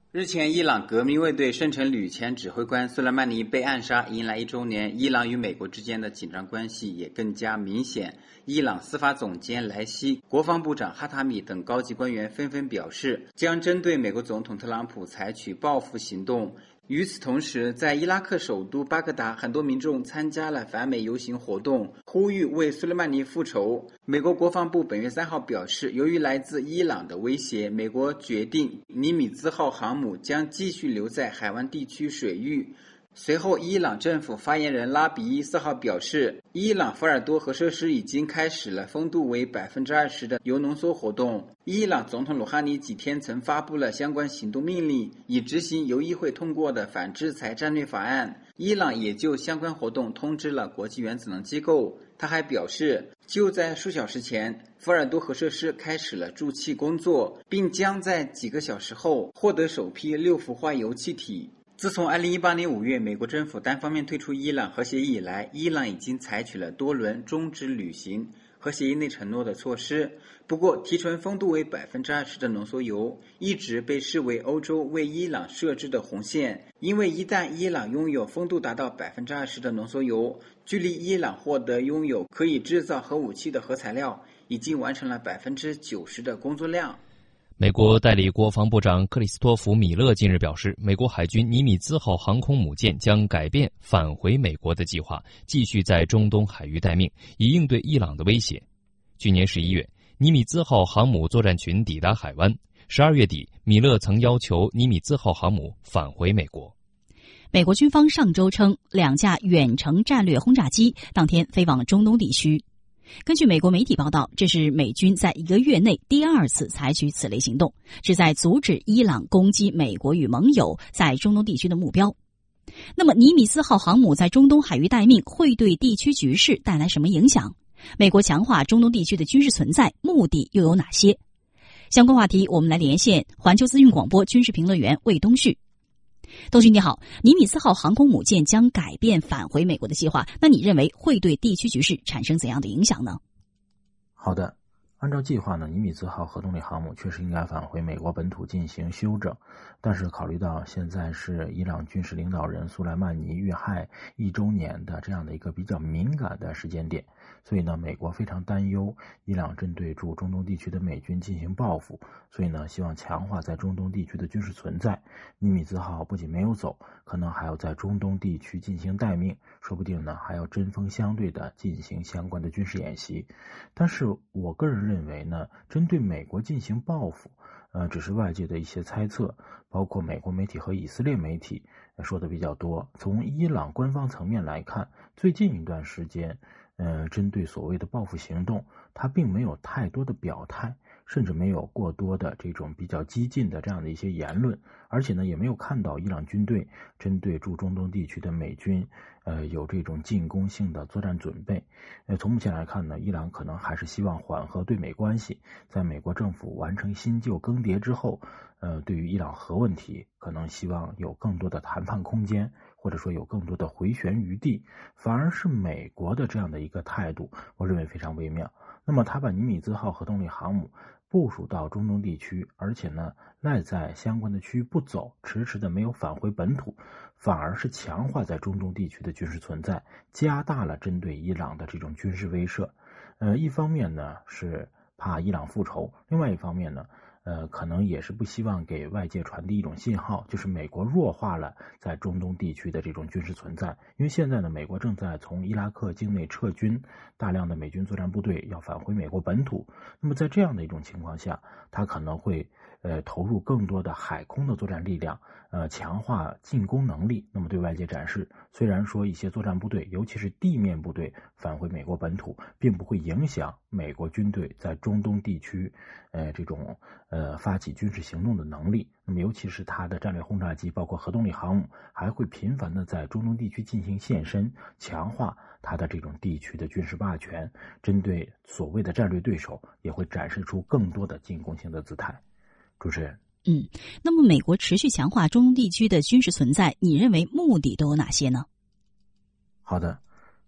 日前，伊朗革命卫队圣城旅前指挥官苏莱曼尼被暗杀，迎来一周年，伊朗与美国之间的紧张关系也更加明显。伊朗司法总监莱西、国防部长哈塔米等高级官员纷纷表示，将针对美国总统特朗普采取报复行动。与此同时，在伊拉克首都巴格达，很多民众参加了反美游行活动，呼吁为苏莱曼尼复仇。美国国防部本月三号表示，由于来自伊朗的威胁，美国决定尼米兹号航母将继续留在海湾地区水域。随后，伊朗政府发言人拉比伊四号表示，伊朗福尔多核设施已经开始了风度为 百分之二十 的铀浓缩活动。伊朗总统鲁哈尼几天曾发布了相关行动命令，以执行由议会通过的反制裁战略法案。伊朗也就相关活动通知了国际原子能机构。他还表示，就在数小时前，福尔多核设施开始了注气工作，并将在几个小时后获得首批六氟化铀气体。自从二零一八年五月美国政府单方面退出伊朗核协议以来，伊朗已经采取了多轮终止履行核协议内承诺的措施。不过，提纯风度为 百分之二十 的浓缩铀一直被视为欧洲为伊朗设置的红线，因为一旦伊朗拥有风度达到 百分之二十 的浓缩铀，距离伊朗获得拥有可以制造核武器的核材料已经完成了 百分之九十 的工作量。 美国代理国防部长克里斯托弗·米勒近日表示，美国海军尼米兹号航空母舰将改变返回美国的计划，继续在中东海域待命，以应对伊朗的威胁。去年十一月，尼米兹号航母作战群抵达海湾。十二月底，米勒曾要求尼米兹号航母返回美国。 美国军方上周称，两架远程战略轰炸机当天飞往中东地区。根据美国媒体报道，这是美军在一个月内第二次采取此类行动，旨在阻止伊朗攻击美国与盟友在中东地区的目标。那么，尼米兹号航母在中东海域待命会对地区局势带来什么影响？美国强化中东地区的军事存在目的又有哪些？相关话题，我们来连线环球资讯广播军事评论员魏东旭。东旭你好，尼米兹号航空母舰将改变返回美国的计划，那你认为会对地区局势产生怎样的影响呢？ 好的，按照计划呢，尼米兹号核动力航母确实应该返回美国本土进行休整，但是考虑到现在是伊朗军事领导人苏莱曼尼遇害一周年的这样的一个比较敏感的时间点，所以呢，美国非常担忧伊朗针对驻中东地区的美军进行报复，所以呢，希望强化在中东地区的军事存在。尼米兹号不仅没有走，可能还要在中东地区进行待命，说不定呢还要针锋相对的进行相关的军事演习。但是我个人认为呢，针对美国进行报复，呃，只是外界的一些猜测，包括美国媒体和以色列媒体说的比较多。从伊朗官方层面来看，最近一段时间，呃，针对所谓的报复行动，它并没有太多的表态，甚至没有过多的这种比较激进的这样的一些言论，而且呢，也没有看到伊朗军队针对驻中东地区的美军，呃，有这种进攻性的作战准备。呃，从目前来看呢，伊朗可能还是希望缓和对美关系，在美国政府完成新旧更迭之后，呃，对于伊朗核问题，可能希望有更多的谈判空间，或者说有更多的回旋余地。反而是美国的这样的一个态度，我认为非常微妙。那么他把尼米兹号核动力航母部署到中东地区，而且呢赖在相关的区域不走，迟迟的没有返回本土，反而是强化在中东地区的军事存在，加大了针对伊朗的这种军事威慑。呃，一方面呢是怕伊朗复仇，另外一方面呢呃，可能也是不希望给外界传递一种信号，就是美国弱化了在中东地区的这种军事存在。因为现在呢，美国正在从伊拉克境内撤军，大量的美军作战部队要返回美国本土。那么在这样的一种情况下，它可能会呃投入更多的海空的作战力量，呃，强化进攻能力。那么对外界展示，虽然说一些作战部队，尤其是地面部队返回美国本土，并不会影响美国军队在中东地区，呃，这种呃发起军事行动的能力。那么尤其是它的战略轰炸机，包括核动力航母，还会频繁的在中东地区进行现身，强化它的这种地区的军事霸权。针对所谓的战略对手，也会展示出更多的进攻性的姿态。主持人。 嗯，那么美国持续强化中东地区的军事存在，你认为目的都有哪些呢？ 好的，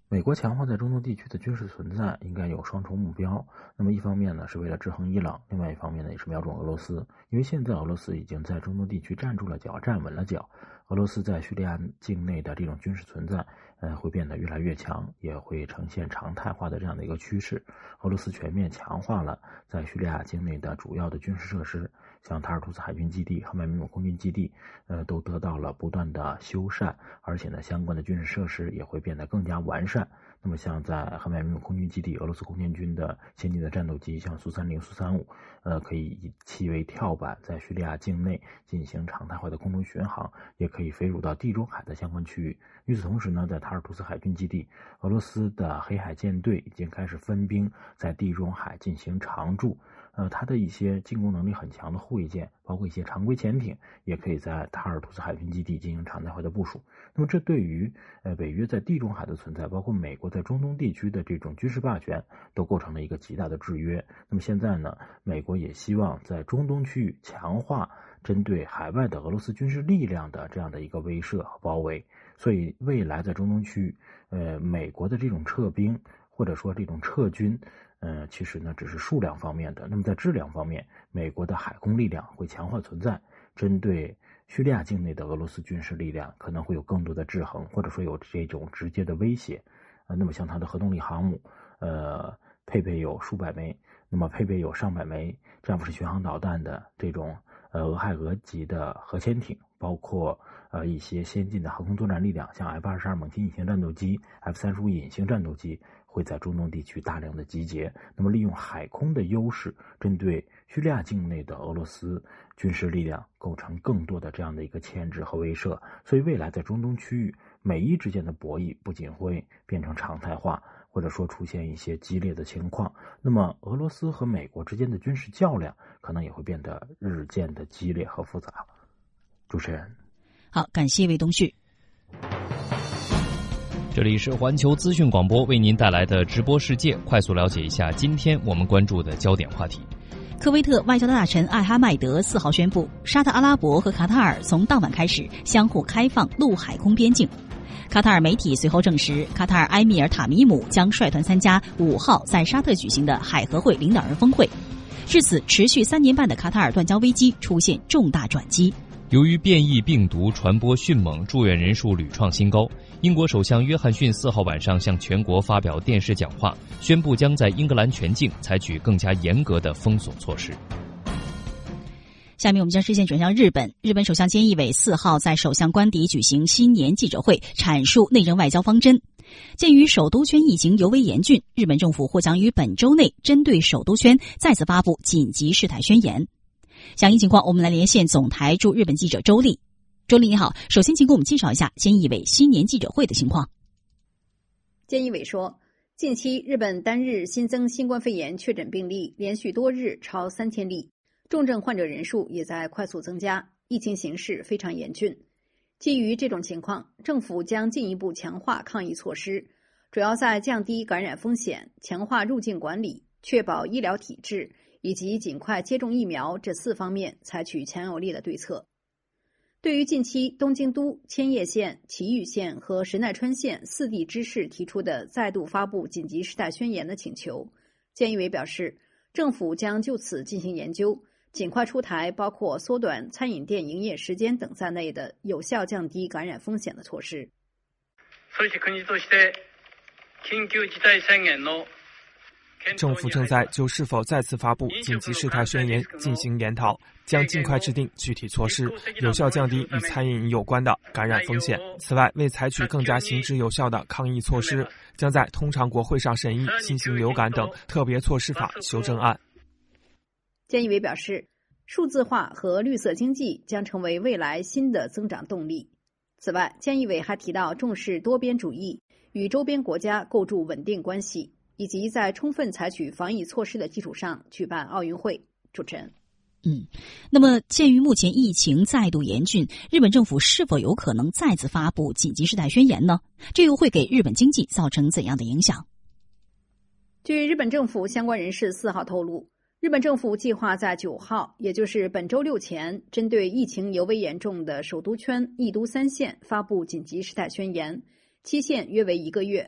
美国强化在中东地区的军事存在应该有双重目标。那么一方面呢，是为了制衡伊朗，另外一方面呢，也是瞄准俄罗斯。因为现在俄罗斯已经在中东地区站住了脚，站稳了脚。俄罗斯在叙利亚境内的这种军事存在，呃，会变得越来越强，也会呈现常态化的这样的一个趋势。俄罗斯全面强化了在叙利亚境内的主要的军事设施，像塔尔图斯海军基地、哈麦米姆空军基地，呃，都得到了不断的修缮，而且呢，相关的军事设施也会变得更加完善。那么像在哈麦米姆空军基地，俄罗斯空天军的先进的战斗机，像苏三零、苏三五，呃，可以以其为跳板，在叙利亚境内进行常态化的空中巡航，也可以飞入到地中海的相关区域。与此同时呢，在塔尔图斯海军基地，俄罗斯的黑海舰队已经开始分兵在地中海进行常驻。呃，它的一些进攻能力很强的护卫舰，包括一些常规潜艇，也可以在塔尔图斯海军基地进行常态化的部署。那么这对于呃北约在地中海的存在，包括美国在中东地区的这种军事霸权，都构成了一个极大的制约。那么现在呢，美国也希望在中东区域强化针对海外的俄罗斯军事力量的这样的一个威慑和包围。所以未来在中东区域，呃，美国的这种撤兵或者说这种撤军，呃，其实呢只是数量方面的。那么在质量方面，美国的海空力量会强化存在，针对叙利亚境内的俄罗斯军事力量可能会有更多的制衡，或者说有这种直接的威胁。呃，那么像它的核动力航母，呃，配备有数百枚，那么配备有上百枚战斧式巡航导弹的这种呃俄亥俄级的核潜艇，包括呃一些先进的航空作战力量，像 F 二十二 猛禽隐形战斗机、F 三十五 隐形战斗机会在中东地区大量的集结。那么利用海空的优势，针对叙利亚境内的俄罗斯军事力量构成更多的这样的一个牵制和威慑。所以未来在中东区域，美伊之间的博弈不仅会变成常态化，或者说出现一些激烈的情况，那么俄罗斯和美国之间的军事较量可能也会变得日渐的激烈和复杂。主持人， 好，感谢魏东旭。 这里是环球资讯广播为您带来的直播世界，快速了解一下今天我们关注的焦点话题。 科威特外交大臣艾哈迈德四号宣布，沙特阿拉伯和卡塔尔从当晚开始相互开放陆海空边境。卡塔尔媒体随后证实，卡塔尔埃米尔塔米姆将率团参加五号在沙特举行的海合会领导人峰会。至此，持续三年半的卡塔尔断交危机出现重大转机。 由于变异病毒传播迅猛，住院人数屡创新高。英国首相约翰逊四号晚上向全国发表电视讲话，宣布将在英格兰全境采取更加严格的封锁措施。 下面我们将视线转向日本。日本首相菅义伟四号在首相官邸举行新年记者会，阐述内政外交方针。鉴于首都圈疫情尤为严峻，日本政府或将于本周内针对首都圈再次发布紧急事态宣言。详细情况，我们来连线总台驻日本记者周丽。周丽你好，首先请给我们介绍一下菅义伟新年记者会的情况。 菅义伟说，近期日本单日新增新冠肺炎确诊病例连续多日超三千例，重症患者人数也在快速增加，疫情形势非常严峻。基于这种情况，政府将进一步强化抗疫措施，主要在降低感染风险、强化入境管理、确保医疗体制以及尽快接种疫苗这四方面采取强有力的对策。对于近期东京都、千叶县、埼玉县和神奈川县四地知事提出的再度发布紧急事态宣言的请求，菅义伟表示，政府将就此进行研究，尽快出台包括缩短餐饮店营业时间等在内的有效降低感染风险的措施。 政府正在就是否再次发布紧急事态宣言进行研讨，将尽快制定具体措施，有效降低与餐饮有关的感染风险。此外，为采取更加行之有效的抗疫措施，将在通常国会上审议新型流感等特别措施法修正案。 菅义伟表示，数字化和绿色经济将成为未来新的增长动力。此外，菅义伟还提到重视多边主义，与周边国家构筑稳定关系，以及在充分采取防疫措施的基础上举办奥运会。主持人， 嗯，那么鉴于目前疫情再度严峻，日本政府是否有可能再次发布紧急事态宣言呢？这又会给日本经济造成怎样的影响？ 据日本政府相关人士四号透露，日本政府计划在九号，也就是本周六前，针对疫情尤为严重的首都圈一都三县发布紧急事态宣言，期限约为一个月。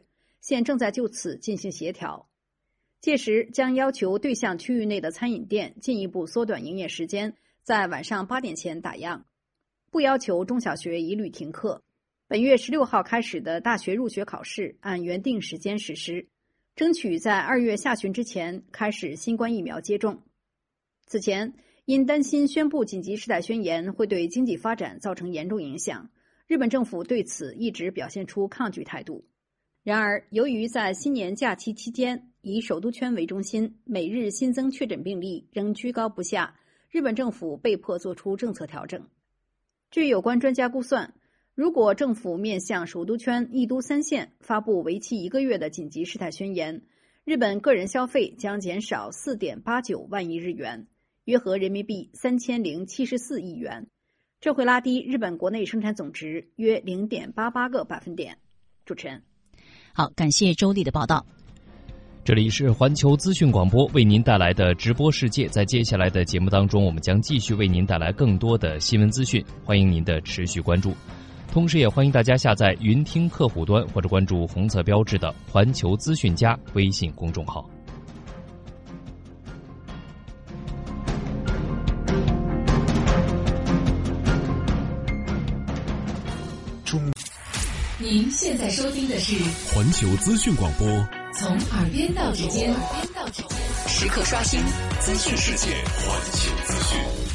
现正在就此进行协调。届时将要求对象区域内的餐饮店进一步缩短营业时间，在晚上八点前打烊，不要求中小学一律停课。本月十六号开始的大学入学考试按原定时间实施，争取在二月下旬之前开始新冠疫苗接种。此前，因担心宣布紧急事态宣言会对经济发展造成严重影响，日本政府对此一直表现出抗拒态度。然而，由于在新年假期期间，以首都圈为中心，每日新增确诊病例仍居高不下，日本政府被迫做出政策调整。据有关专家估算，如果政府面向首都圈一都三县发布为期一个月的紧急事态宣言，日本个人消费将减少 四点八九万亿日元，约合人民币三千零七十四亿元，这会拉低日本国内生产总值约 零点八八个百分点。主持人， 好，感谢周丽的报道。 这里是环球资讯广播为您带来的直播世界，在接下来的节目当中，我们将继续为您带来更多的新闻资讯，欢迎您的持续关注。同时也欢迎大家下载云听客户端或者关注红色标志的环球资讯家微信公众号。 您现在收听的是环球资讯广播， 从耳边到指尖，时刻刷新资讯世界。 环球资讯。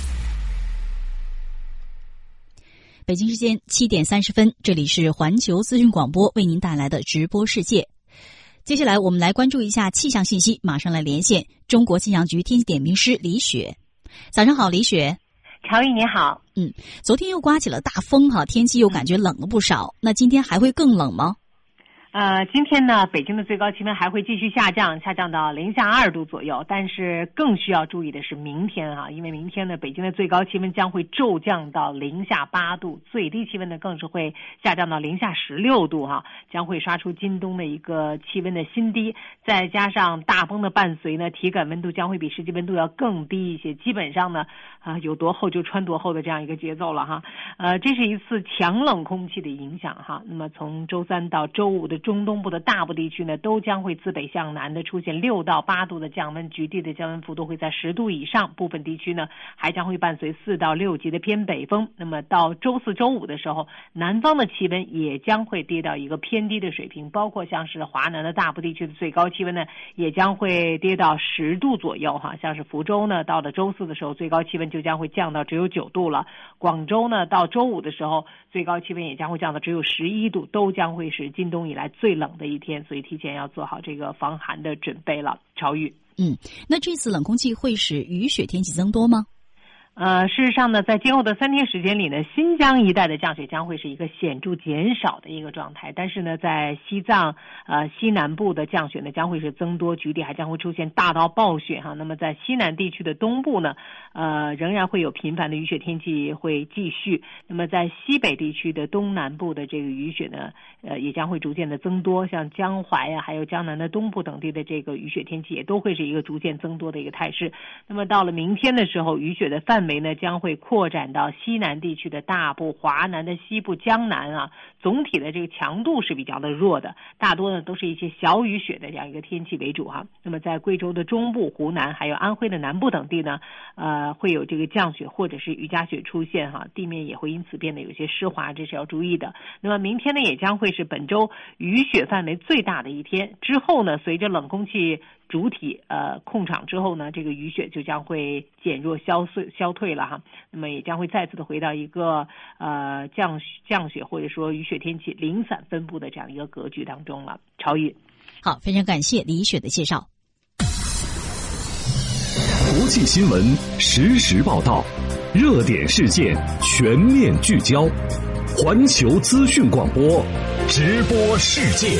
北京时间七点三十分，这里是环球资讯广播为您带来的直播世界。接下来我们来关注一下气象信息，马上来连线中国气象局天气点评师李雪。早上好，李雪。 乔毅你好。 嗯，昨天又刮起了大风哈，天气又感觉冷了不少。那今天还会更冷吗？ 呃，今天呢，北京的最高气温还会继续下降，下降到零下二度左右。但是更需要注意的是明天啊，因为明天呢，北京的最高气温将会骤降到零下八度，最低气温呢更是会下降到零下十六度哈，将会刷出今冬的一个气温的新低。再加上大风的伴随呢，体感温度将会比实际温度要更低一些，基本上呢，啊、呃、有多厚就穿多厚的这样一个节奏了哈。呃，这是一次强冷空气的影响哈。那么从周三到周五的中东部的大部地区呢，都将会自北向南的出现六到八度的降温，局地的降温幅度会在十度以上，部分地区呢还将会伴随四到六级的偏北风。那么到周四周五的时候，南方的气温也将会跌到一个偏低的水平，包括像是华南的大部地区的最高气温呢也将会跌到十度左右哈，像是福州呢到了周四的时候最高气温就将会降到只有九度了，广州呢到周五的时候最高气温也将会降到只有十一度，都将会是今冬以来最冷的一天，所以提前要做好这个防寒的准备了。超宇， 嗯，那这次冷空气会使雨雪天气增多吗？ 呃，事实上呢，在今后的三天时间里呢，新疆一带的降雪将会是一个显著减少的一个状态，但是呢，在西藏、呃西南部的降雪呢将会是增多，局地还将会出现大到暴雪哈。那么在西南地区的东部呢，呃仍然会有频繁的雨雪天气会继续。那么在西北地区的东南部的这个雨雪呢，呃也将会逐渐的增多，像江淮啊，还有江南的东部等地的这个雨雪天气也都会是一个逐渐增多的一个态势。那么到了明天的时候，雨雪的范围呢将会扩展到西南地区的大部、华南的西部、江南啊，总体的这个强度是比较的弱的，大多呢都是一些小雨雪的这样一个天气为主哈。那么在贵州的中部、湖南还有安徽的南部等地呢，呃会有这个降雪或者是雨夹雪出现哈，地面也会因此变得有些湿滑，这是要注意的。那么明天呢也将会是本周雨雪范围最大的一天，之后呢随着冷空气主体呃控场之后呢，这个雨雪就将会减弱消碎消退了哈，那么也将会再次的回到一个呃降降雪或者说雨雪天气零散分布的这样一个格局当中了。超宇， 好，非常感谢李雪的介绍。 国际新闻实时报道，热点事件全面聚焦，环球资讯广播，直播世界。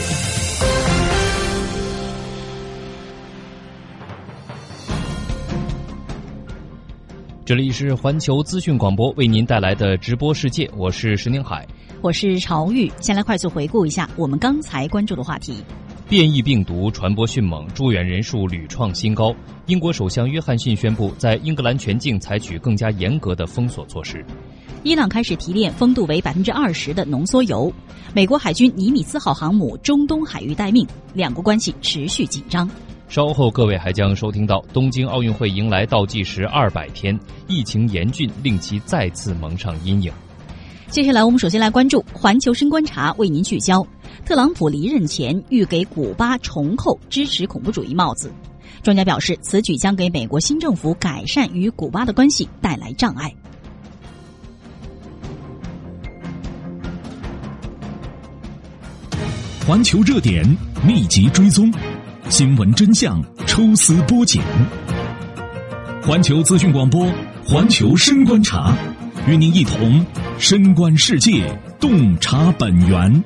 这里是环球资讯广播为您带来的直播世界，我是石宁海， 我是朝玉。先来快速回顾一下我们刚才关注的话题。 变异病毒传播迅猛，住院人数屡创新高。英国首相约翰逊宣布在英格兰全境采取更加严格的封锁措施。 伊朗开始提炼丰度为百分之二十的浓缩铀。美国海军尼米兹号航母中东海域待命，两国关系持续紧张。 稍后各位还将收听到东京奥运会迎来倒计时二百天，疫情严峻令其再次蒙上阴影。 接下来我们首先来关注环球深观察为您聚焦，特朗普离任前欲给古巴重扣支持恐怖主义帽子。专家表示，此举将给美国新政府改善与古巴的关系带来障碍。 环球热点密集追踪，新闻真相抽丝剥茧。环球资讯广播，环球深观察，与您一同深观世界，洞察本源。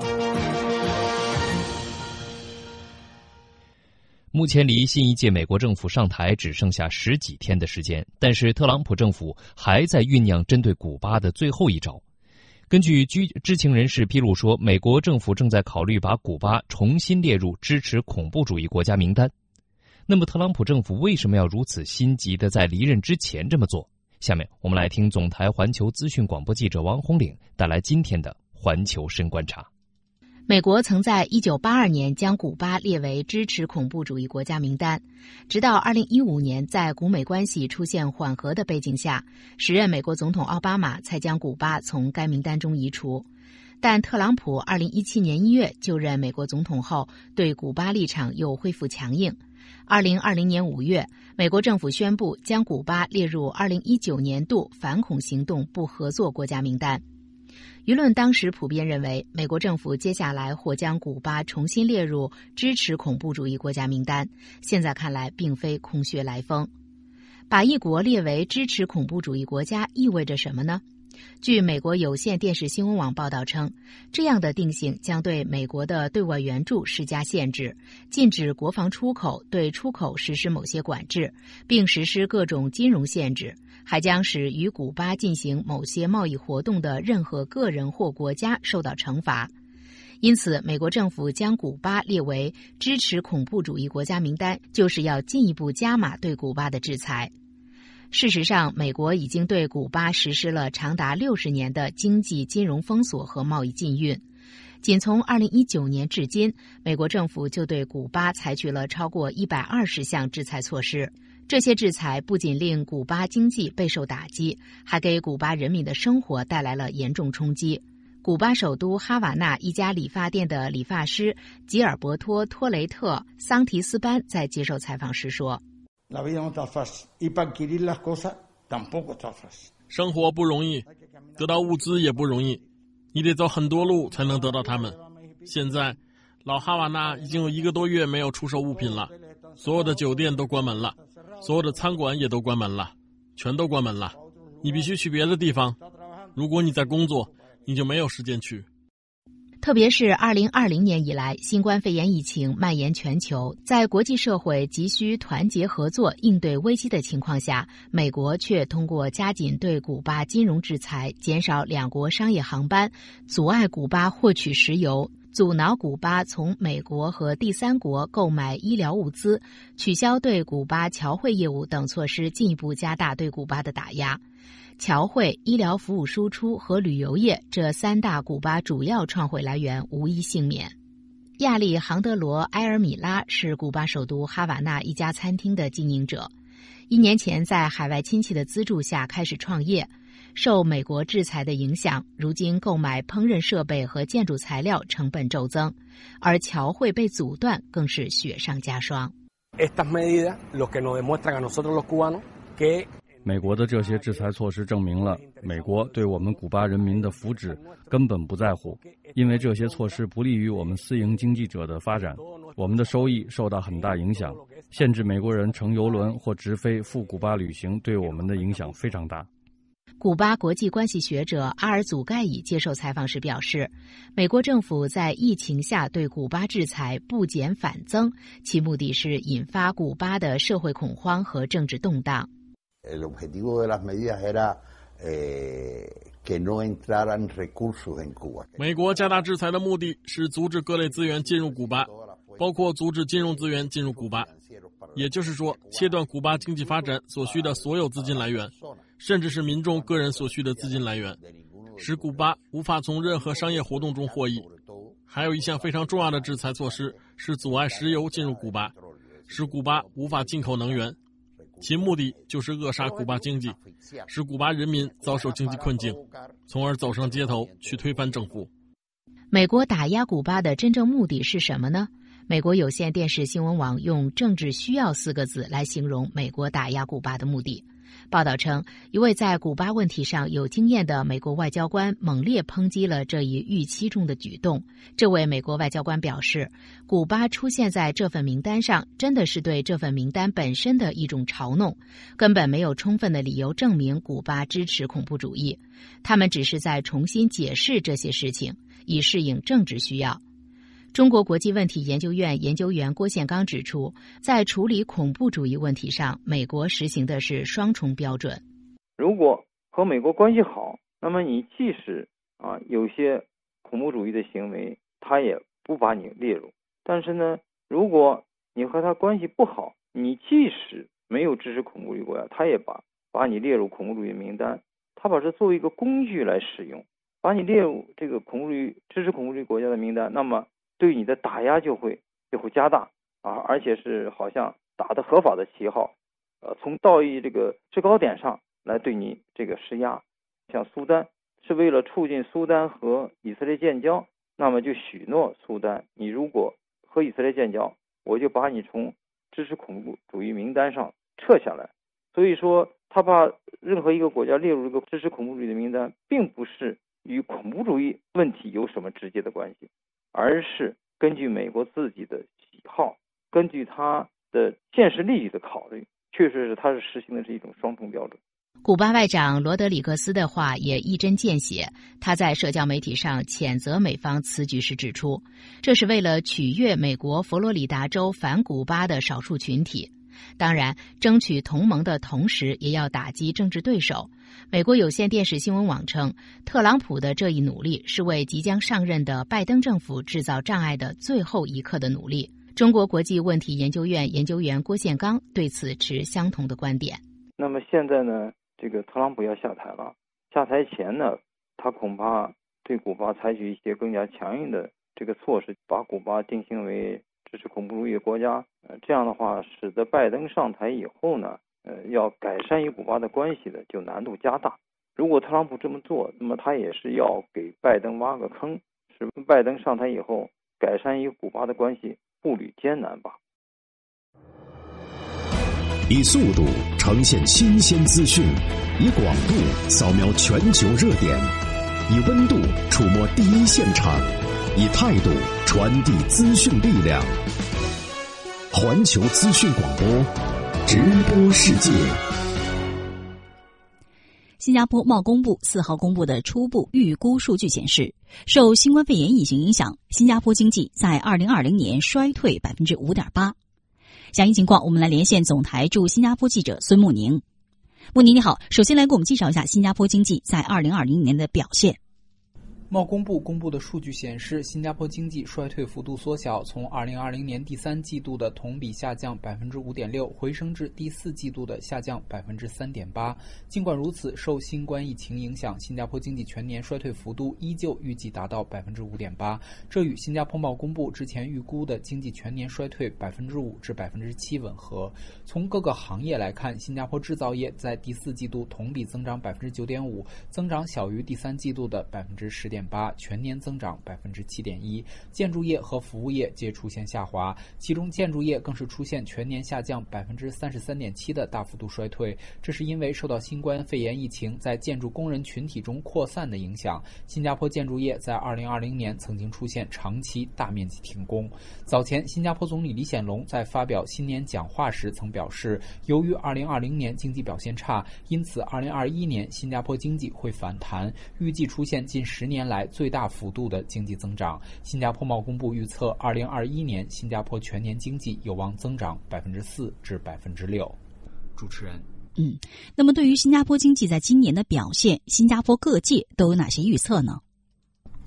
目前离新一届美国政府上台只剩下十几天的时间，但是特朗普政府还在酝酿针对古巴的最后一招。根据知情人士披露说，美国政府正在考虑把古巴重新列入支持恐怖主义国家名单。那么特朗普政府为什么要如此心急地在离任之前这么做？下面我们来听总台环球资讯广播记者王红岭带来今天的环球深观察。 美国曾在一九八二年将古巴列为支持恐怖主义国家名单，直到二零一五年在古美关系出现缓和的背景下，时任美国总统奥巴马才将古巴从该名单中移除。但特朗普二零一七年一月就任美国总统后，对古巴立场又恢复强硬。二零二零年五月，美国政府宣布将古巴列入二零一九年度反恐行动不合作国家名单。舆论当时普遍认为，美国政府接下来或将古巴重新列入支持恐怖主义国家名单。现在看来，并非空穴来风。把一国列为支持恐怖主义国家意味着什么呢？据美国有线电视新闻网报道称，这样的定性将对美国的对外援助施加限制，禁止国防出口，对出口实施某些管制，并实施各种金融限制，还将使与古巴进行某些贸易活动的任何个人或国家受到惩罚。因此，美国政府将古巴列为支持恐怖主义国家名单，就是要进一步加码对古巴的制裁。事实上，美国已经对古巴实施了长达六十年的经济金融封锁和贸易禁运。仅从二零一九年至今，美国政府就对古巴采取了超过一百二十项制裁措施。这些制裁不仅令古巴经济备受打击，还给古巴人民的生活带来了严重冲击。古巴首都哈瓦那一家理发店的理发师吉尔伯托·托雷特·桑提斯班在接受采访时说， 生活不容易，得到物资也不容易，你得走很多路才能得到它们。现在老哈瓦那已经有一个多月没有出售物品了，所有的酒店都关门了，所有的餐馆也都关门了，全都关门了。你必须去别的地方，如果你在工作，你就没有时间去。 特别是二零二零年以来，新冠肺炎疫情蔓延全球，在国际社会急需团结合作应对危机的情况下，美国却通过加紧对古巴金融制裁，减少两国商业航班，阻碍古巴获取石油，阻挠古巴从美国和第三国购买医疗物资，取消对古巴侨汇业务等措施，进一步加大对古巴的打压。侨汇、医疗服务输出和旅游业这三大古巴主要创汇来源无一幸免。亚历杭德罗·埃尔米拉是古巴首都哈瓦那一家餐厅的经营者，一年前在海外亲戚的资助下开始创业。受美国制裁的影响，如今购买烹饪设备和建筑材料成本骤增，而侨汇被阻断更是雪上加霜。 美国的这些制裁措施证明了美国对我们古巴人民的福祉根本不在乎，因为这些措施不利于我们私营经济者的发展，我们的收益受到很大影响。限制美国人乘邮轮或直飞赴古巴旅行对我们的影响非常大。 古巴国际关系学者阿尔祖盖伊接受采访时表示，美国政府在疫情下对古巴制裁不减反增，其目的是引发古巴的社会恐慌和政治动荡。 El objetivo de las medidas era eh, que no entraran recursos en Cuba. 美国加大制裁的目的是阻止各类资源进入古巴，包括阻止金融资源进入古巴。 也就是说，切断古巴经济发展所需的所有资金来源，甚至是民众个人所需的资金来源，使古巴无法从任何商业活动中获益。还有一项非常重要的制裁措施是阻碍石油进入古巴，使古巴无法进口能源，其目的就是扼杀古巴经济，使古巴人民遭受经济困境，从而走上街头去推翻政府。 美国打压古巴的真正目的是什么呢？美国有线电视新闻网用政治需要四个字来形容美国打压古巴的目的。报道称，一位在古巴问题上有经验的美国外交官猛烈抨击了这一预期中的举动。这位美国外交官表示，古巴出现在这份名单上真的是对这份名单本身的一种嘲弄，根本没有充分的理由证明古巴支持恐怖主义，他们只是在重新解释这些事情，以适应政治需要。中国国际问题研究院研究员郭宪刚指出，在处理恐怖主义问题上，美国实行的是双重标准。 如果和美国关系好，那么你即使啊有些恐怖主义的行为，他也不把你列入。但是呢，如果你和他关系不好，你即使没有支持恐怖主义国家，他也把把你列入恐怖主义名单，他把这作为一个工具来使用，把你列入这个恐怖主义支持恐怖主义国家的名单，那么对你的打压就会就会加大啊，而且是好像打着合法的旗号，呃，从道义这个制高点上来对你这个施压。像苏丹是为了促进苏丹和以色列建交，那么就许诺苏丹，你如果和以色列建交，我就把你从支持恐怖主义名单上撤下来。所以说，他把任何一个国家列入这个支持恐怖主义的名单，并不是与恐怖主义问题有什么直接的关系，而是根据美国自己的喜好，根据他的现实利益的考虑，确实是他是实行的是一种双重标准。 古巴外长罗德里格斯的话也一针见血，他在社交媒体上谴责美方此举时指出，这是为了取悦美国佛罗里达州反古巴的少数群体。当然，争取同盟的同时也要打击政治对手。美国有线电视新闻网称，特朗普的这一努力是为即将上任的拜登政府制造障碍的最后一刻的努力。中国国际问题研究院研究员郭宪刚对此持相同的观点。 那么现在呢，这个特朗普要下台了，下台前呢，他恐怕对古巴采取一些更加强硬的这个措施，把古巴定性为支持恐怖主义的国家。呃，这样的话，使得拜登上台以后呢，呃，要改善与古巴的关系的就难度加大。如果特朗普这么做，那么他也是要给拜登挖个坑，使拜登上台以后改善与古巴的关系步履艰难吧。 以速度呈现新鲜资讯，以广度扫描全球热点，以温度触摸第一现场，以态度传递资讯力量。环球资讯广播，直播世界。 新加坡贸工部四号公布的初步预估数据显示，受新冠肺炎疫情影响，新加坡经济在二零二零年衰退百分之五点八。详细情况，我们来连线总台驻新加坡记者孙慕宁。慕宁你好，首先来给我们介绍一下新加坡经济在二零二零年的表现。 贸工部公布的数据显示，新加坡经济衰退幅度缩小，从二零二零年第三季度的同比下降百分之五点六，回升至第四季度的下降百分之三点八。尽管如此，受新冠疫情影响，新加坡经济全年衰退幅度依旧预计达到百分之五点八，这与新加坡贸工部之前预估的经济全年衰退百分之五至百分之七吻合。从各个行业来看，新加坡制造业在第四季度同比增长百分之九点五，增长小于第三季度的百分之十点八，全年增长百分之七点一。建筑业和服务业皆出现下滑，其中建筑业更是出现全年下降百分之三十三点七的大幅度衰退。这是因为受到新冠肺炎疫情在建筑工人群体中扩散的影响，新加坡建筑业在二零二零年曾经出现长期大面积停工。早前，新加坡总理李显龙在发表新年讲话时曾表示，由于二零二零年经济表现差，因此二零二一年新加坡经济会反弹，预计出现近十年来最大幅度的经济增长。新加坡贸工部预测，二零二一年新加坡全年经济有望增长百分之四至百分之六。主持人， 嗯，那么对于新加坡经济在今年的表现，新加坡各界都有哪些预测呢？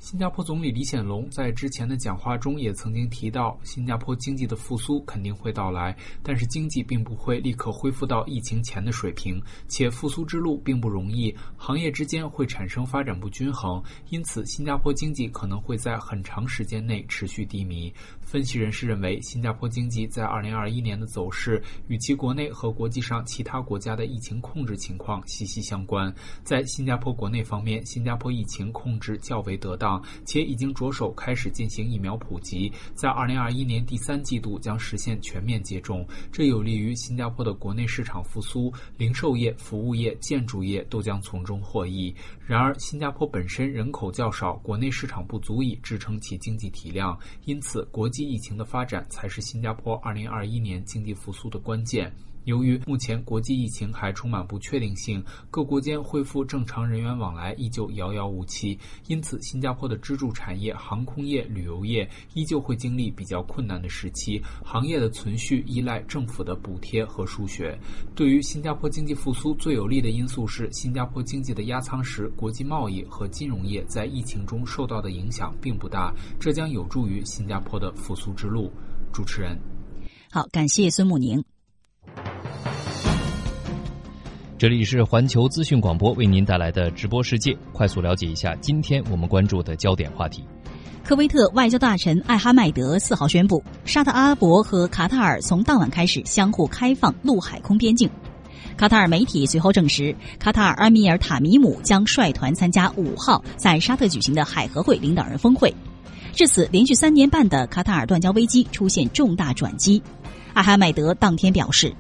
新加坡总理李显龙在之前的讲话中也曾经提到，新加坡经济的复苏肯定会到来，但是经济并不会立刻恢复到疫情前的水平，且复苏之路并不容易，行业之间会产生发展不均衡，因此新加坡经济可能会在很长时间内持续低迷。分析人士认为，新加坡经济在二零二一年的走势与其国内和国际上其他国家的疫情控制情况息息相关。在新加坡国内方面，新加坡疫情控制较为得当，且已经着手开始进行疫苗普及，在二零二一年第三季度将实现全面接种，这有利于新加坡的国内市场复苏，零售业、服务业、建筑业都将从中获益。然而，新加坡本身人口较少，国内市场不足以支撑其经济体量，因此国际疫情的发展才是新加坡二零二一年经济复苏的关键。由于目前国际疫情还充满不确定性，各国间恢复正常人员往来依旧遥遥无期，因此新加坡的支柱产业航空业、旅游业依旧会经历比较困难的时期，行业的存续依赖政府的补贴和输血。对于新加坡经济复苏最有利的因素是，新加坡经济的压舱石国际贸易和金融业在疫情中受到的影响并不大，这将有助于新加坡的复苏之路。主持人， 好，感谢孙慕宁。 这里是环球资讯广播为您带来的直播世界，快速了解一下今天我们关注的焦点话题。 科威特外交大臣艾哈迈德四号宣布，沙特阿拉伯和卡塔尔从当晚开始相互开放陆海空边境。卡塔尔媒体随后证实，卡塔尔阿米尔塔米姆将率团参加五号在沙特举行的海合会领导人峰会。至此，连续三年半的卡塔尔断交危机出现重大转机。艾哈迈德当天表示，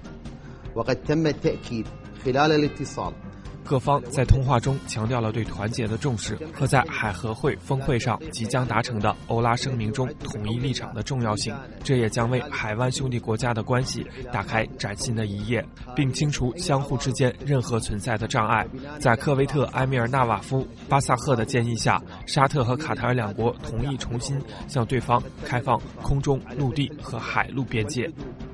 各方在通话中强调了对团结的重视和在海合会峰会上即将达成的欧拉声明中统一立场的重要性，这也将为海湾兄弟国家的关系打开崭新的一页，并清除相互之间任何存在的障碍。在科威特埃米尔纳瓦夫巴萨赫的建议下，沙特和卡塔尔两国同意重新向对方开放空中、陆地和海陆边界。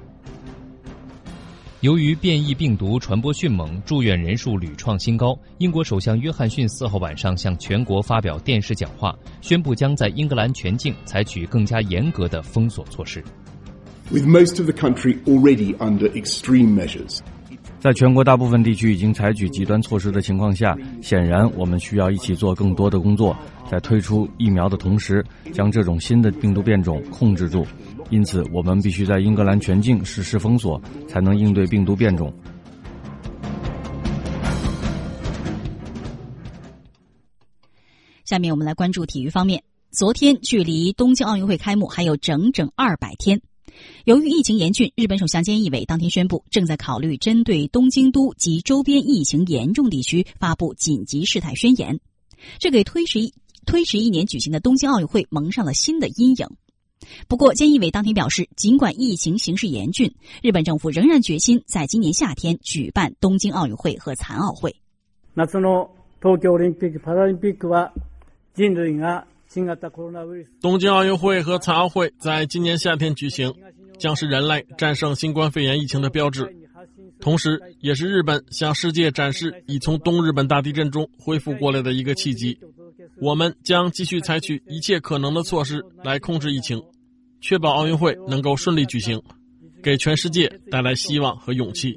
由于变异病毒传播迅猛，住院人数屡创新高，英国首相约翰逊四号晚上向全国发表电视讲话，宣布将在英格兰全境采取更加严格的封锁措施。 With most of the country already under extreme measures. 在全国大部分地区已经采取极端措施的情况下，显然我们需要一起做更多的工作，在推出疫苗的同时，将这种新的病毒变种控制住。因此，我们必须在英格兰全境实施封锁，才能应对病毒变种。 下面我们来关注体育方面。昨天距离东京奥运会开幕还有整整二百天。由于疫情严峻，日本首相菅义伟当天宣布，正在考虑针对东京都及周边疫情严重地区发布紧急事态宣言，这给推迟一推迟一年举行的东京奥运会蒙上了新的阴影。不过，菅义伟当天表示，尽管疫情形势严峻，日本政府仍然决心在今年夏天举办东京奥运会和残奥会。 夏の東京オリンピック・パラリンピックは人類が新型コロナウイルス。 东京奥运会和残奥会在今年夏天举行，将是人类战胜新冠肺炎疫情的标志，同时也是日本向世界展示已从东日本大地震中恢复过来的一个契机。我们将继续采取一切可能的措施来控制疫情，确保奥运会能够顺利举行，给全世界带来希望和勇气。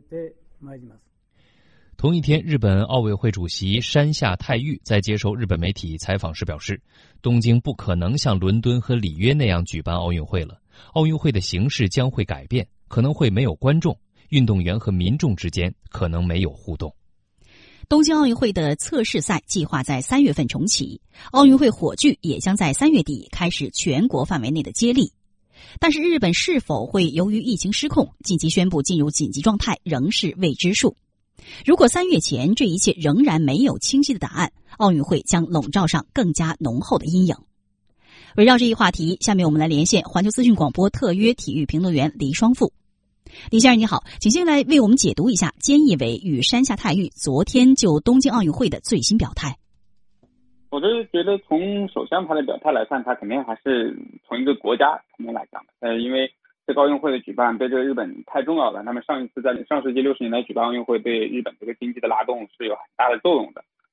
同一天，日本奥委会主席山下泰裕在接受日本媒体采访时表示，东京不可能像伦敦和里约那样举办奥运会了，奥运会的形式将会改变，可能会没有观众，运动员和民众之间可能没有互动。 东京奥运会的测试赛计划在三月份重启，奥运会火炬也将在三月底开始全国范围内的接力。但是日本是否会由于疫情失控紧急宣布进入紧急状态，仍是未知数。如果三月前这一切仍然没有清晰的答案，奥运会将笼罩上更加浓厚的阴影。围绕这一话题，下面我们来连线环球资讯广播特约体育评论员黎双富。李先生你好，请先来为我们解读一下菅义伟与山下泰裕昨天就东京奥运会的最新表态。 我是觉得从首相他的表态来看，他肯定还是从一个国家层面来讲的，呃，因为这个奥运会的举办对这个日本太重要了，他们上一次在上世纪六十年代举办奥运会对日本这个经济的拉动是有很大的作用的，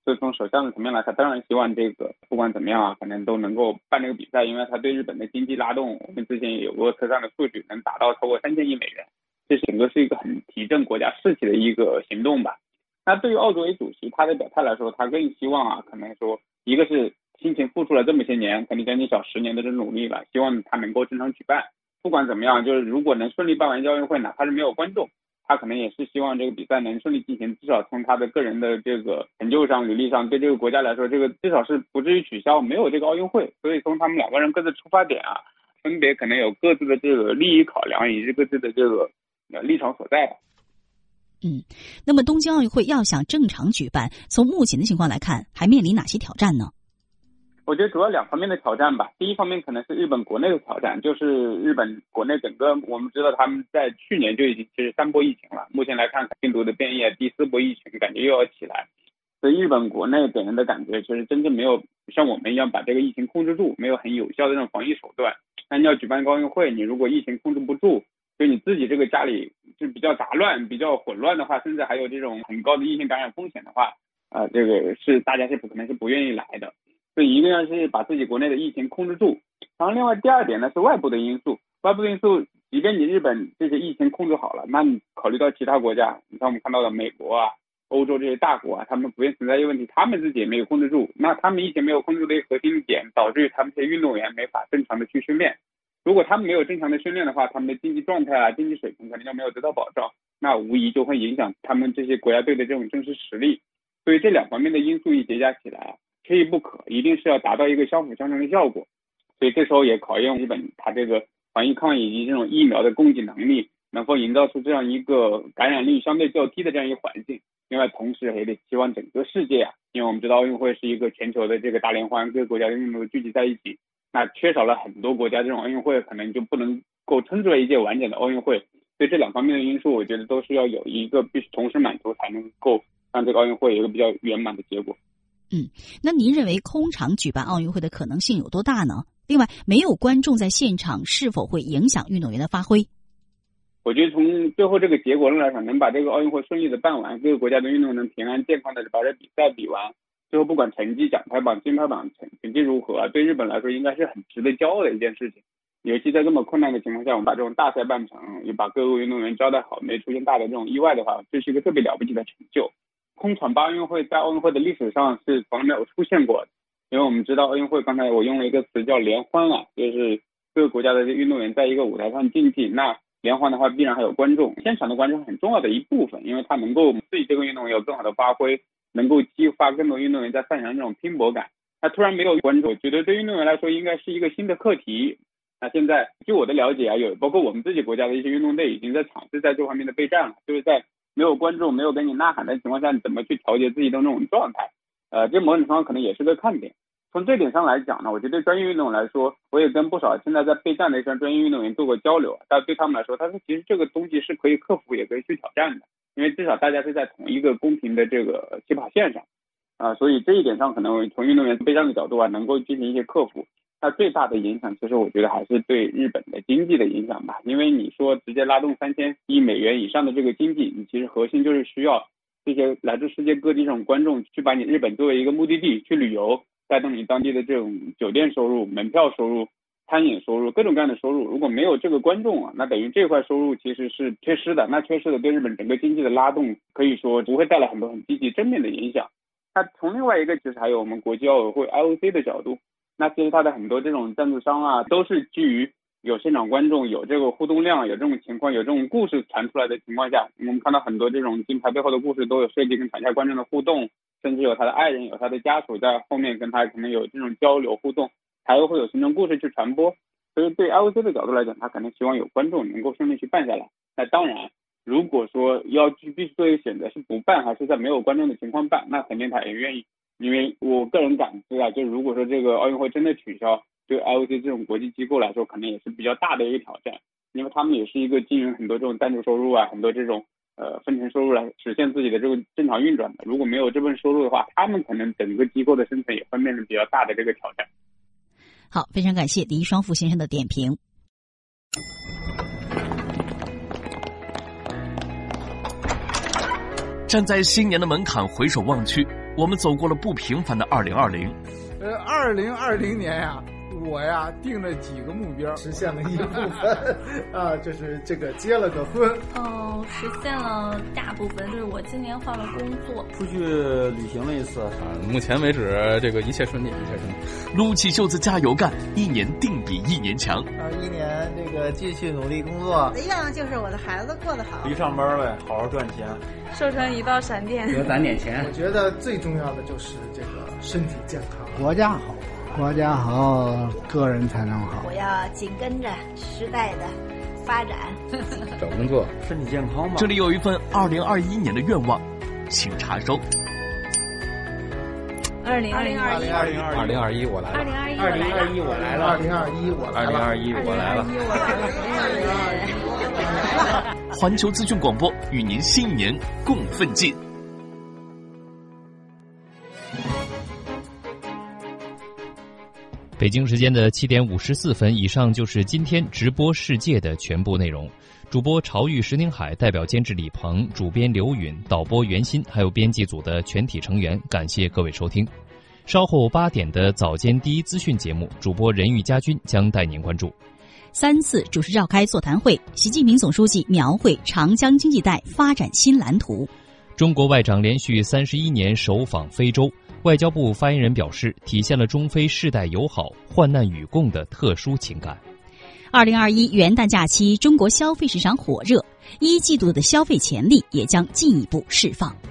所以从首相的层面来看，当然希望这个不管怎么样啊，可能都能够办这个比赛，因为它对日本的经济拉动，我们之前也有过测算的数据，能达到超过三千亿美元，这整个是一个很提振国家士气的一个行动吧。那对于奥组委主席他的表态来说，他更希望啊，可能说一个是辛勤付出了这么些年，肯定将近小十年的这种努力了，希望他能够正常举办。不管怎么样，就是如果能顺利办完奥运会，哪怕是没有观众，他可能也是希望这个比赛能顺利进行，至少从他的个人的这个成就上、履历上，对这个国家来说，这个至少是不至于取消没有这个奥运会。所以从他们两个人各自出发点啊，分别可能有各自的这个利益考量，以及各自的这个立场所在。 嗯，那么东京奥运会要想正常举办，从目前的情况来看，还面临哪些挑战呢？ 我觉得主要两方面的挑战吧。第一方面可能是日本国内的挑战，就是日本国内整个我们知道他们在去年就已经是三波疫情了，目前来看病毒的变异，第四波疫情感觉又要起来，所以日本国内给人的感觉其实真正没有像我们一样把这个疫情控制住，没有很有效的这种防疫手段。那你要举办奥运会，你如果疫情控制不住，就你自己这个家里就比较杂乱、比较混乱的话，甚至还有这种很高的疫情感染风险的话，啊、呃，这个是大家是不可能是不愿意来的。所以一个要是把自己国内的疫情控制住，然后另外第二点呢是外部的因素，外部的因素，即便你日本这些疫情控制好了，那你考虑到其他国家，你看我们看到的美国啊、欧洲这些大国啊，他们普遍存在一个问题，他们自己也没有控制住，那他们疫情没有控制住的一个核心点，导致于他们这些运动员没法正常的去训练。如果他们没有正常的训练的话，他们的经济状态啊、经济水平可能就没有得到保障，那无疑就会影响他们这些国家队的这种真实实力。所以这两方面的因素一叠加起来啊，缺一不可，一定是要达到一个相辅相成的效果。所以这时候也考验日本它这个防疫抗疫以及这种疫苗的供给能力，能否营造出这样一个感染率相对较低的这样一个环境。另外同时也得希望整个世界啊，因为我们知道奥运会是一个全球的这个大联欢，各个国家的运动员聚集在一起，那缺少了很多国家这种奥运会，可能就不能够称之为一届完整的奥运会。所以这两方面的因素，我觉得都是要有一个必须同时满足，才能够让这个奥运会有一个比较圆满的结果。 嗯，那您认为空场举办奥运会的可能性有多大呢？另外，没有观众在现场是否会影响运动员的发挥？ 我觉得从最后这个结果论来讲，能把这个奥运会顺利的办完，各个国家的运动员能平安健康的把这比赛比完，最后不管成绩、奖牌榜、金牌榜成成绩如何啊，对日本来说应该是很值得骄傲的一件事情。尤其在这么困难的情况下，我们把这种大赛办成，也把各个运动员交代好，没出现大的这种意外的话，这是一个特别了不起的成就。空场办奥运会在奥运会的历史上是从来没有出现过的，因为我们知道奥运会，刚才我用了一个词叫联欢啊，就是各个国家的运动员在一个舞台上竞技，那联欢的话必然还有观众，现场的观众很重要的一部分，因为它能够对这个运动员有更好的发挥，能够激发更多运动员在赛场上这种拼搏感。那突然没有观众，我觉得对运动员来说应该是一个新的课题。那现在据我的了解啊，有包括我们自己国家的一些运动队已经在尝试在这方面的备战了，就是在没有观众、没有给你呐喊的情况下，你怎么去调节自己的那种状态？呃，这某种程度上可能也是个看点。从这点上来讲呢，我觉得对专业运动员来说，我也跟不少现在在备战的一些专业运动员做过交流，但对他们来说，他说其实这个东西是可以克服，也可以去挑战的，因为至少大家是在同一个公平的这个起跑线上，啊、呃，所以这一点上可能从运动员备战的角度啊，能够进行一些克服。那最大的影响，其实我觉得还是对日本的经济的影响吧。因为你说直接拉动三千亿美元以上的这个经济，你其实核心就是需要这些来自世界各地这种观众去把你日本作为一个目的地去旅游，带动你当地的这种酒店收入、门票收入、餐饮收入、各种各样的收入。如果没有这个观众啊，那等于这块收入其实是缺失的。那缺失的对日本整个经济的拉动，可以说不会带来很多很积极正面的影响。那从另外一个，其实还有我们国际奥委会 I O C 的角度。那其实它的很多这种赞助商啊，都是基于有现场观众、有这个互动量、有这种情况、有这种故事传出来的情况下，我们看到很多这种金牌背后的故事都有涉及跟场下观众的互动，甚至有他的爱人、有他的家属在后面跟他可能有这种交流互动，才会有形成故事去传播。所以对 I O C 的角度来讲，他可能希望有观众能够顺利去办下来。那当然，如果说要去必须做一个选择是不办还是在没有观众的情况办，那肯定他也愿意。因为我个人感知啊，就如果说这个奥运会真的取消，对 I O C 这种国际机构来说，可能也是比较大的一个挑战，因为他们也是一个经营很多这种赞助收入啊，很多这种呃分成收入来实现自己的这个正常运转的。如果没有这份收入的话，他们可能整个机构的生存也会面临比较大的这个挑战。 好，非常感谢黎双富先生的点评。 站在新年的门槛回首望去， 我们走过了不平凡的二零二零。 呃，二零二零年呀、啊，我呀定了几个目标， 实现了一部分啊，就是这个结了个婚。 哦，实现了大部分，就是我今年换了工作， 出去旅行了一次。 啊，目前为止这个一切顺利，一切顺利。 撸起袖子加油干，一年定比一年强。 二一年这个继续努力工作， 一样就是我的孩子过得好， 去上班呗，好好赚钱， 瘦成一道闪电， 多攒点钱。 我觉得最重要的就是这个身体健康， 国家好。国家好，个人才能好。 我要紧跟着时代的发展， 找工作， 身体健康嘛。 这里有一份二零二一年的愿望，请查收。 二零二零二一二零二零二一我来了。 二零二一二零二一我来了。 二零二一我来了。 二零二一我来了。 二零二一环球资讯广播与您新一年共奋进。 北京时间的七点五十四分，以上就是今天直播世界的全部内容。主播朝玉、石宁海，代表监制李鹏，主编刘允，导播袁鑫，还有编辑组的全体成员，感谢各位收听。稍后八点的早间第一资讯节目，主播任玉家军将带您关注。 三次主持召开座谈会，习近平总书记描绘长江经济带发展新蓝图。 中国外长连续三十一年首访非洲。外交部发言人表示，体现了中非世代友好、患难与共的特殊情感。 二零二一元旦假期，中国消费市场火热，一季度的消费潜力也将进一步释放。